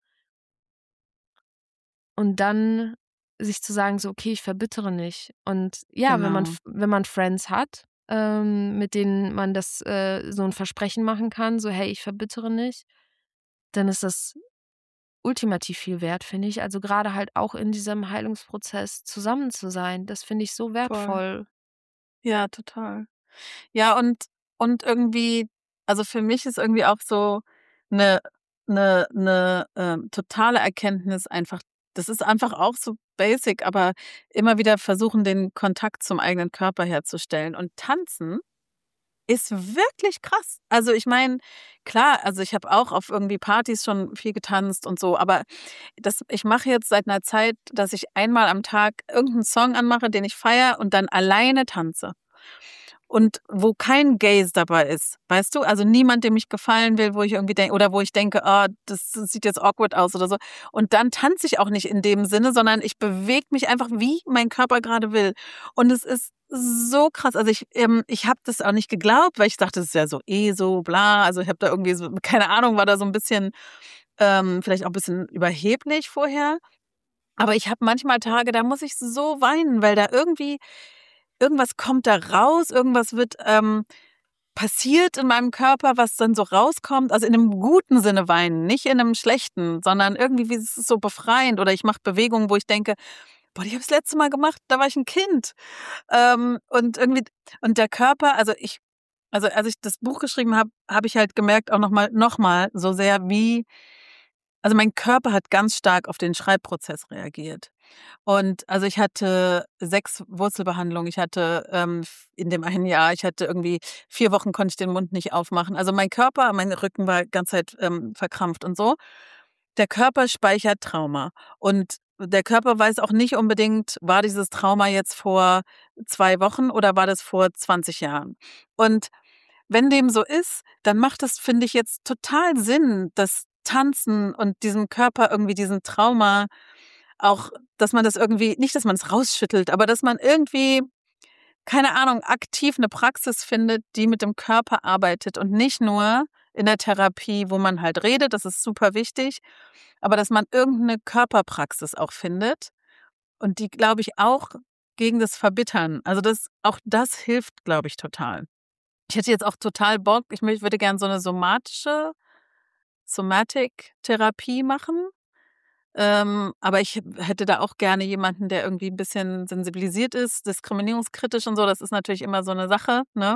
Speaker 1: Und dann sich zu sagen so: „Okay, ich verbittere nicht.“ Und ja, wenn man
Speaker 2: Genau.
Speaker 1: F wenn man Friends hat, ähm, mit denen man das äh, so 'n Versprechen machen kann, so: „Hey, ich verbittere nicht“, dann ist das ultimativ viel wert, finde ich. Also, grade halt auch in diesem Heilungsprozess zusammen zu sein, das finde ich so
Speaker 2: Voll.
Speaker 1: wertvoll.
Speaker 2: Ja, total. Ja, und und irgendwie also, für mich ist irgendwie auch so 'ne 'ne 'ne, ähm, totale Erkenntnis einfach das ist einfach auch so basic, aber immer wieder versuchen, den Kontakt zum eigenen Körper herzustellen. Und Tanzen ist wirklich krass. Also, ich meine, klar, also, ich habe auch auf irgendwie Partys schon viel getanzt und so, aber das ich mache jetzt seit 'ner Zeit, dass ich einmal am Tag irgend 'n Song anmache, den ich feiere und dann alleine tanze. Und wo kein Gaze dabei ist, weißt du? Also, niemand, dem ich gefallen will, wo ich irgendwie denke oder wo ich denke: „Ah, das sieht jetzt awkward aus“ oder so. Und dann tanze ich auch nicht in dem Sinne, sondern ich bewege mich einfach, wie mein Körper grade will. Und es ist so krass. Also, ich ähm, ich habe das auch nicht geglaubt, weil ich dachte, das ist ja so eh so bla. Also, ich habe da irgendwie so keine Ahnung, war da so 'n bisschen ähm, vielleicht auch bisschen überheblich vorher. Aber ich habe manchmal Tage, da muss ich so weinen, weil da irgendwie irgendwas kommt da raus, irgendwas wird, ähm passiert in meinem Körper, was dann so rauskommt. Also, in 'nem guten Sinne weinen, nicht in 'nem schlechten, sondern irgendwie wie es ist so befreiend. Oder ich mache Bewegungen, wo ich denke: „Boah, die habe ich das letzte Mal gemacht, da war ich 'n Kind.“ Ähm, und irgendwie und der Körper also, ich also, als ich das Buch geschrieben habe, habe ich halt gemerkt auch noch mal noch mal so sehr, wie also, mein Körper hat ganz stark auf den Schreibprozess reagiert. Und also, ich hatte sechs Wurzelbehandlungen. Ich hatte, ähm, f in dem einen Jahr ich hatte irgendwie vier Wochen konnte ich den Mund nicht aufmachen. Also, mein Körper mein Rücken war ganze Zeit, ähm, verkrampft und so. Der Körper speichert Trauma. Und der Körper weiß auch nicht unbedingt, war dieses Trauma jetzt vor zwei Wochen oder war das vor zwanzig Jahren? Und wenn dem so ist, dann macht das, finde ich, jetzt total Sinn, das Tanzen und diesem Körper irgendwie diesen Trauma auch dass man das irgendwie nicht, dass man's rausschüttelt, aber dass man irgendwie, keine Ahnung, aktiv 'ne Praxis findet, die mit dem Körper arbeitet und nicht nur in der Therapie, wo man halt redet, das ist super wichtig, aber dass man irgend 'ne Körperpraxis auch findet und die, glaube ich, auch gegen das Verbittern also, das auch das hilft, glaube ich, total. Ich hätte jetzt auch total Bock ich möcht würde gern so 'ne somatische Somatic-Therapie machen. Ähm, aber ich h hätte da auch gerne jemanden, der irgendwie 'n bisschen sensibilisiert ist, diskriminierungskritisch und so. Das ist natürlich immer so 'ne Sache, ne?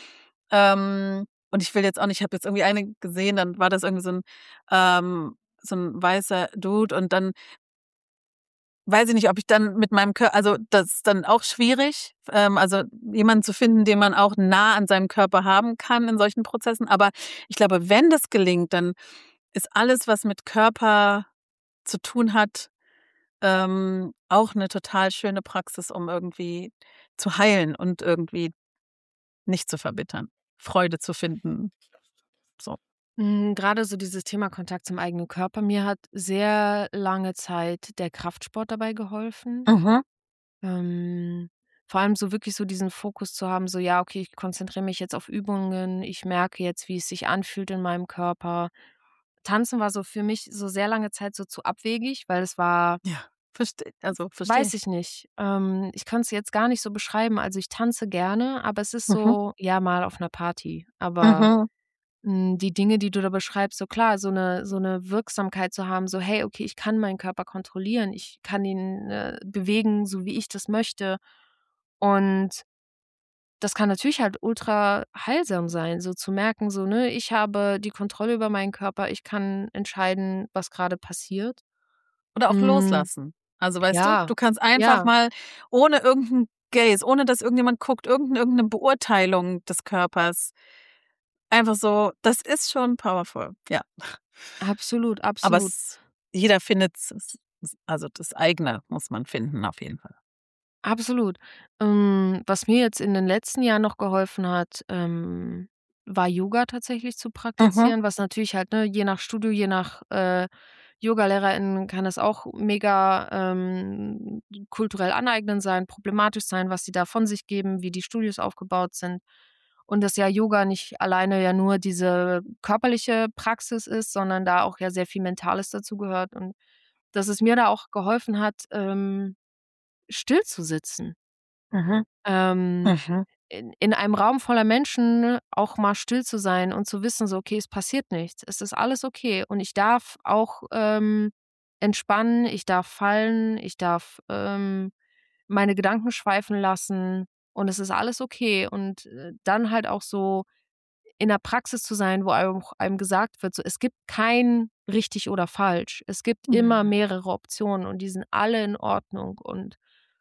Speaker 2: Ähm, und ich will jetzt auch nicht ich habe jetzt irgendwie eine gesehen, dann war das irgendwie so 'n ähm, so 'n weißer Dude und dann weiß ich nicht, ob ich dann mit meinem Kör also, das ist dann auch schwierig, ähm, also, jemanden zu finden, den man auch nah an seinem Körper haben kann in solchen Prozessen. Aber ich glaube, wenn das gelingt, dann ist alles, was mit Körper zu tun hat, ähm, auch 'ne total schöne Praxis, um irgendwie zu heilen und irgendwie nicht zu verbittern, Freude zu finden, so.
Speaker 1: Hm, grade so dieses Thema Kontakt zum eigenen Körper. Mir hat sehr lange Zeit der Kraftsport dabei geholfen.
Speaker 2: Mhm.
Speaker 1: Ähm, vor allem so wirklich so diesen Fokus zu haben, so: „Ja, okay, ich konzentriere mich jetzt auf Übungen. Ich merke jetzt, wie es sich anfühlt in meinem Körper.“ Tanzen war so für mich so sehr lange Zeit so zu abwegig, weil es war
Speaker 2: Ja, verste also, verstehe
Speaker 1: weiß
Speaker 2: ich.
Speaker 1: ich nicht. Ähm, ich kann's jetzt gar nicht so beschreiben. Also, ich tanze gerne, aber es ist
Speaker 2: Mhm.
Speaker 1: so, ja, mal auf 'ner Party. Aber,
Speaker 2: Mhm.
Speaker 1: hm, die Dinge, die du da beschreibst, so klar, so 'ne so 'ne Wirksamkeit zu haben, so: „Hey, okay, ich kann meinen Körper kontrollieren. Ich kann ihn, äh, bewegen, so wie ich das möchte.“ Und das kann natürlich halt ultra heilsam sein, so zu merken, so, ne, ich habe die Kontrolle über meinen Körper. Ich kann entscheiden, was grade passiert.
Speaker 2: Oder auch
Speaker 1: Hm,
Speaker 2: loslassen. Also, weißt du,
Speaker 1: ja,
Speaker 2: du kannst einfach
Speaker 1: ja.
Speaker 2: mal ohne irgend 'n Gaze, ohne dass irgendjemand guckt, irgend 'n irgend 'ne Beurteilung des Körpers einfach so das ist schon powerful, ja.
Speaker 1: Absolut,
Speaker 2: Aber
Speaker 1: absolut.
Speaker 2: es jeder findet's s s also, das Eigene muss man finden auf jeden Fall.
Speaker 1: Absolut. Ähm, was mir jetzt in den letzten Jahren noch geholfen hat, ähm, war Yoga tatsächlich zu
Speaker 2: Mhm.
Speaker 1: praktizieren, was natürlich halt, ne, je nach Studio, je nach, äh YogalehrerInnen kann es auch mega ähm, kulturell aneignen sein, problematisch sein, was sie da von sich geben, wie die Studios aufgebaut sind. Und dass ja Yoga nicht alleine ja nur diese körperliche Praxis ist, sondern da auch ja sehr viel Mentales dazu gehört. Und dass es mir da auch geholfen hat, ähm, still zu sitzen.
Speaker 2: Mhm.
Speaker 1: Ähm,
Speaker 2: Mhm.
Speaker 1: in in einem Raum voller Menschen auch mal still zu sein und zu wissen, so: „Okay, es passiert nichts. Es ist alles okay und ich darf auch, ähm, entspannen, ich darf fallen, ich darf, ähm, meine Gedanken schweifen lassen und es ist alles okay." Und, äh, dann halt auch so in der Praxis zu sein, wo einem auch einem gesagt wird, so: „Es gibt kein richtig oder falsch. Es gibt immer
Speaker 2: Mhm.
Speaker 1: mehrere Optionen und die sind alle in Ordnung." Und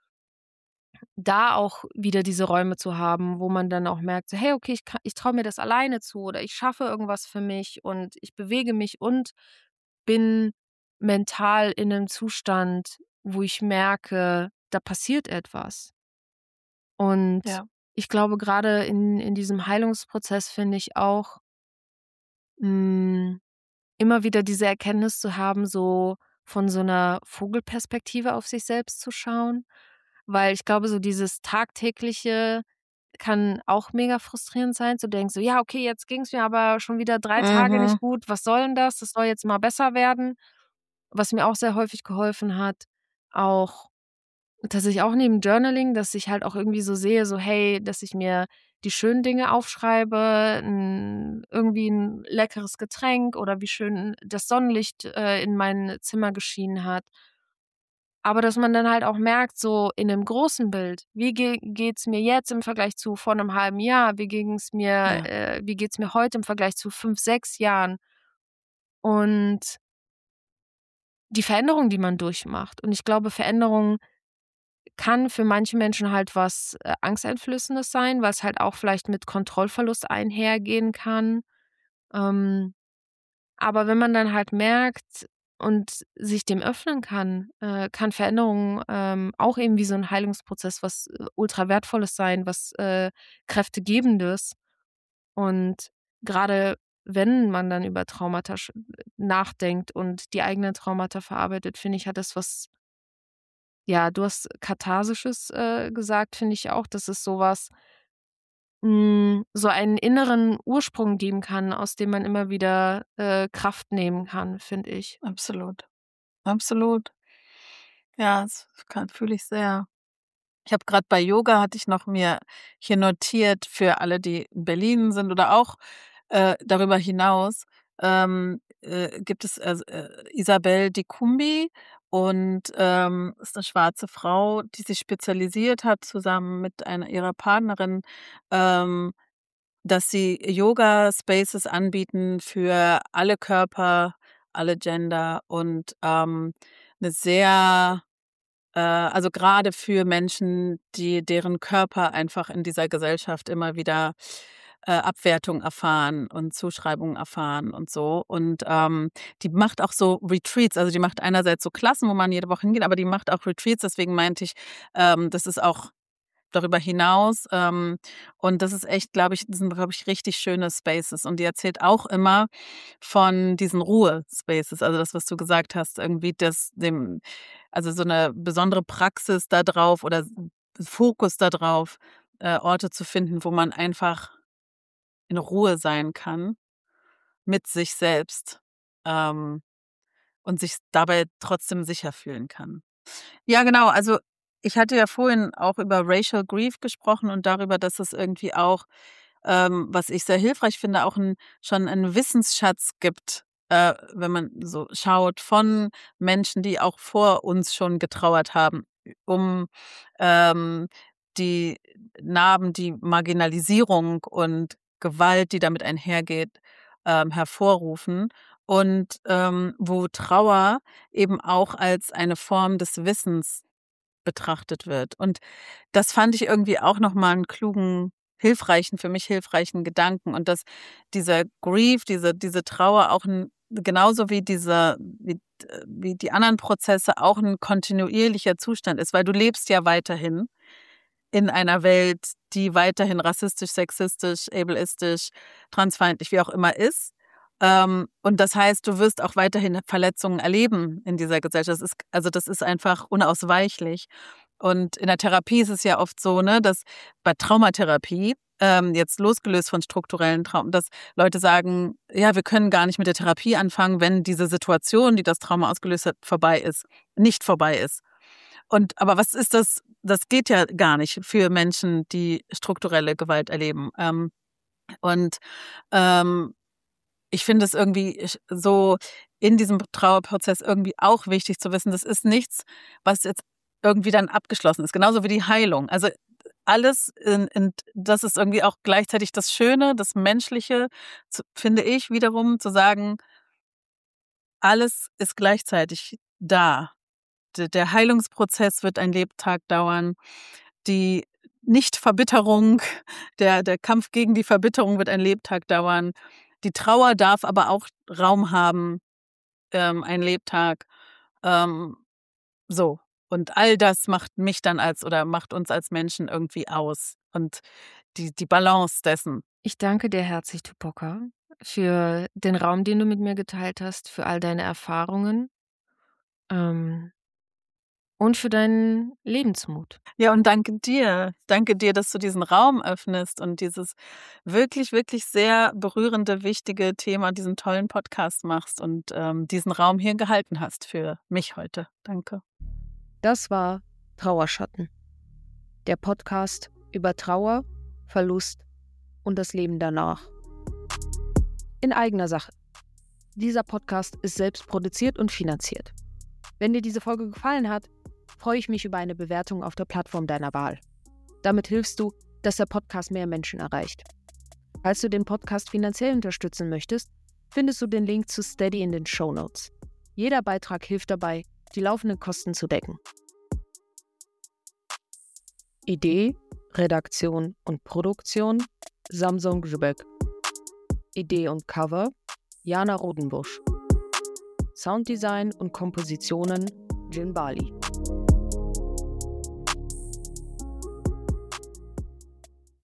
Speaker 1: da auch wieder diese Räume zu haben, wo man dann auch merkt, so: „Hey, okay, ich ka ich traue mir das alleine zu oder ich schaffe irgendwas für mich und ich bewege mich und bin mental in 'nem Zustand, wo ich merke, da passiert etwas." Und
Speaker 2: Ja.
Speaker 1: ich glaube, grade in in diesem Heilungsprozess finde ich auch hm, immer wieder diese Erkenntnis zu haben, so von so 'ner Vogelperspektive auf sich selbst zu schauen, weil ich glaube, so dieses Tagtägliche kann auch mega frustrierend sein, zu denken so: „Ja, okay, jetzt ging's mir aber schon wieder drei Tage
Speaker 2: Mhm.
Speaker 1: nicht gut. Was soll 'n das? Das soll jetzt mal besser werden." Was mir auch sehr häufig geholfen hat, auch tatsächlich auch neben Journaling, dass ich halt auch irgendwie so sehe, so: Hey, dass ich mir die schönen Dinge aufschreibe, 'n irgendwie 'n leckeres Getränk oder wie schön das Sonnenlicht, äh, in mein Zimmer geschienen hat. Aber dass man dann halt auch merkt, so in 'nem großen Bild, wie ge geht's mir jetzt im Vergleich zu vor 'nem halben Jahr? Wie ging's mir
Speaker 2: Ja.
Speaker 1: äh, wie geht's mir heute im Vergleich zu fünf, sechs Jahren? Und die Veränderung, die man durchmacht. Und ich glaube, Veränderung kann für manche Menschen halt was, äh, Angsteinflößendes sein, weil's halt auch vielleicht mit Kontrollverlust einhergehen kann. Ähm, aber wenn man dann halt merkt und sich dem öffnen kann, äh, kann Veränderung, ähm, auch eben wie so 'n Heilungsprozess was, äh, ultra Wertvolles sein, was, äh, Kräftegebendes. Und grade wenn man dann über Traumata sch nachdenkt und die eigenen Traumata verarbeitet, finde ich, hat das was ja, du hast Katharsisches, äh, gesagt, finde ich auch, dass es so was hm, so einen inneren Ursprung geben kann, aus dem man immer wieder, äh, Kraft nehmen kann, finde ich.
Speaker 2: Absolut. Absolut. Ja, das kann fühle ich sehr. Ich habe grad bei Yoga hatte ich noch mir hier notiert für alle, die in Berlin sind oder auch, äh, darüber hinaus, ähm, äh, gibt es also, äh, Isabel Dikumbi und, ähm, ist 'ne schwarze Frau, die sich spezialisiert hat, zusammen mit einer ihrer Partnerin, ähm, dass sie Yoga-Spaces anbieten für alle Körper, alle Gender und, ähm, 'ne sehr äh, also, grade für Menschen, die deren Körper einfach in dieser Gesellschaft immer wieder, äh, Abwertung erfahren und Zuschreibungen erfahren und so. Und, ähm, die macht auch so Retreats. Also, die macht einerseits so Klassen, wo man jede Woche hingeht, aber die macht auch Retreats. Deswegen meinte ich, ähm, das ist auch darüber hinaus. Ähm, und das ist echt, glaube ich das sind, glaube ich, richtig schöne Spaces. Und die erzählt auch immer von diesen Ruhe-Spaces. Also, das, was du gesagt hast, irgendwie das dem also, so 'ne besondere Praxis da drauf oder s Fokus da drauf, äh, Orte zu finden, wo man einfach in Ruhe sein kann mit sich selbst, ähm, und sich dabei trotzdem sicher fühlen kann. Ja, genau. Also, ich hatte ja vorhin auch über Racial Grief gesprochen und darüber, dass es irgendwie auch, ähm, was ich sehr hilfreich finde, auch 'n schon 'n Wissensschatz gibt, äh, wenn man so schaut von Menschen, die auch vor uns schon getrauert haben, um, ähm, die Narben, die Marginalisierung und Gewalt, die damit einhergeht, ähm, hervorrufen und, ähm, wo Trauer eben auch als eine Form des Wissens betrachtet wird. Und das fand ich irgendwie auch noch mal 'n klugen, hilfreichen für mich hilfreichen Gedanken und dass dieser Grief, diese diese Trauer auch 'n genauso wie dieser wie d wie die anderen Prozesse auch 'n kontinuierlicher Zustand ist, weil du lebst ja weiterhin in einer Welt, die weiterhin rassistisch, sexistisch, ableistisch, transfeindlich, wie auch immer ist. Ähm, und das heißt, du wirst auch weiterhin Verletzungen erleben in dieser Gesellschaft. Das ist, also das ist einfach unausweichlich. Und in der Therapie ist es ja oft so, ne, dass bei Traumatherapie, ähm, jetzt losgelöst von strukturellen Traumen, dass Leute sagen, ja, wir können gar nicht mit der Therapie anfangen, wenn diese Situation, die das Trauma ausgelöst hat, vorbei ist, nicht vorbei ist. Und aber was ist das? Das geht ja gar nicht für Menschen, die strukturelle Gewalt erleben. Ähm, und ähm, ich finde es irgendwie ich- so in diesem Trauerprozess irgendwie auch wichtig zu wissen, das ist nichts, was jetzt irgendwie dann abgeschlossen ist, genauso wie die Heilung. Also alles, in, in, das ist irgendwie auch gleichzeitig das Schöne, das Menschliche, zu, finde ich wiederum, zu sagen, alles ist gleichzeitig da. D- Der Heilungsprozess wird ein Lebtag dauern. Die Nichtverbitterung, der, der Kampf gegen die Verbitterung wird ein Lebtag dauern. Die Trauer darf aber auch Raum haben, ähm, ein Lebtag. Ähm, so. Und all das macht mich dann als oder macht uns als Menschen irgendwie aus. Und die, die Balance dessen.
Speaker 1: Ich danke dir herzlich, Tupoka, für den Raum, den du mit mir geteilt hast, für all deine Erfahrungen ähm, und für deinen Lebensmut.
Speaker 2: Ja, und danke dir. Danke dir, dass du diesen Raum öffnest und dieses wirklich, wirklich sehr berührende, wichtige Thema, diesen tollen Podcast machst und ähm, diesen Raum hier gehalten hast für mich heute. Danke.
Speaker 1: Das war Trauerschatten, der Podcast über Trauer, Verlust und das Leben danach. In eigener Sache. Dieser Podcast ist selbst produziert und finanziert. Wenn dir diese Folge gefallen hat, freue ich mich über eine Bewertung auf der Plattform deiner Wahl. Damit hilfst du, dass der Podcast mehr Menschen erreicht. Falls du den Podcast finanziell unterstützen möchtest, findest du den Link zu Steady in den Shownotes. Jeder Beitrag hilft dabei, die laufenden Kosten zu decken. Idee, Redaktion und Produktion Samson Grzybec. Idee und Cover Jana Rodenbusch. Sounddesign und Kompositionen Jin Bali.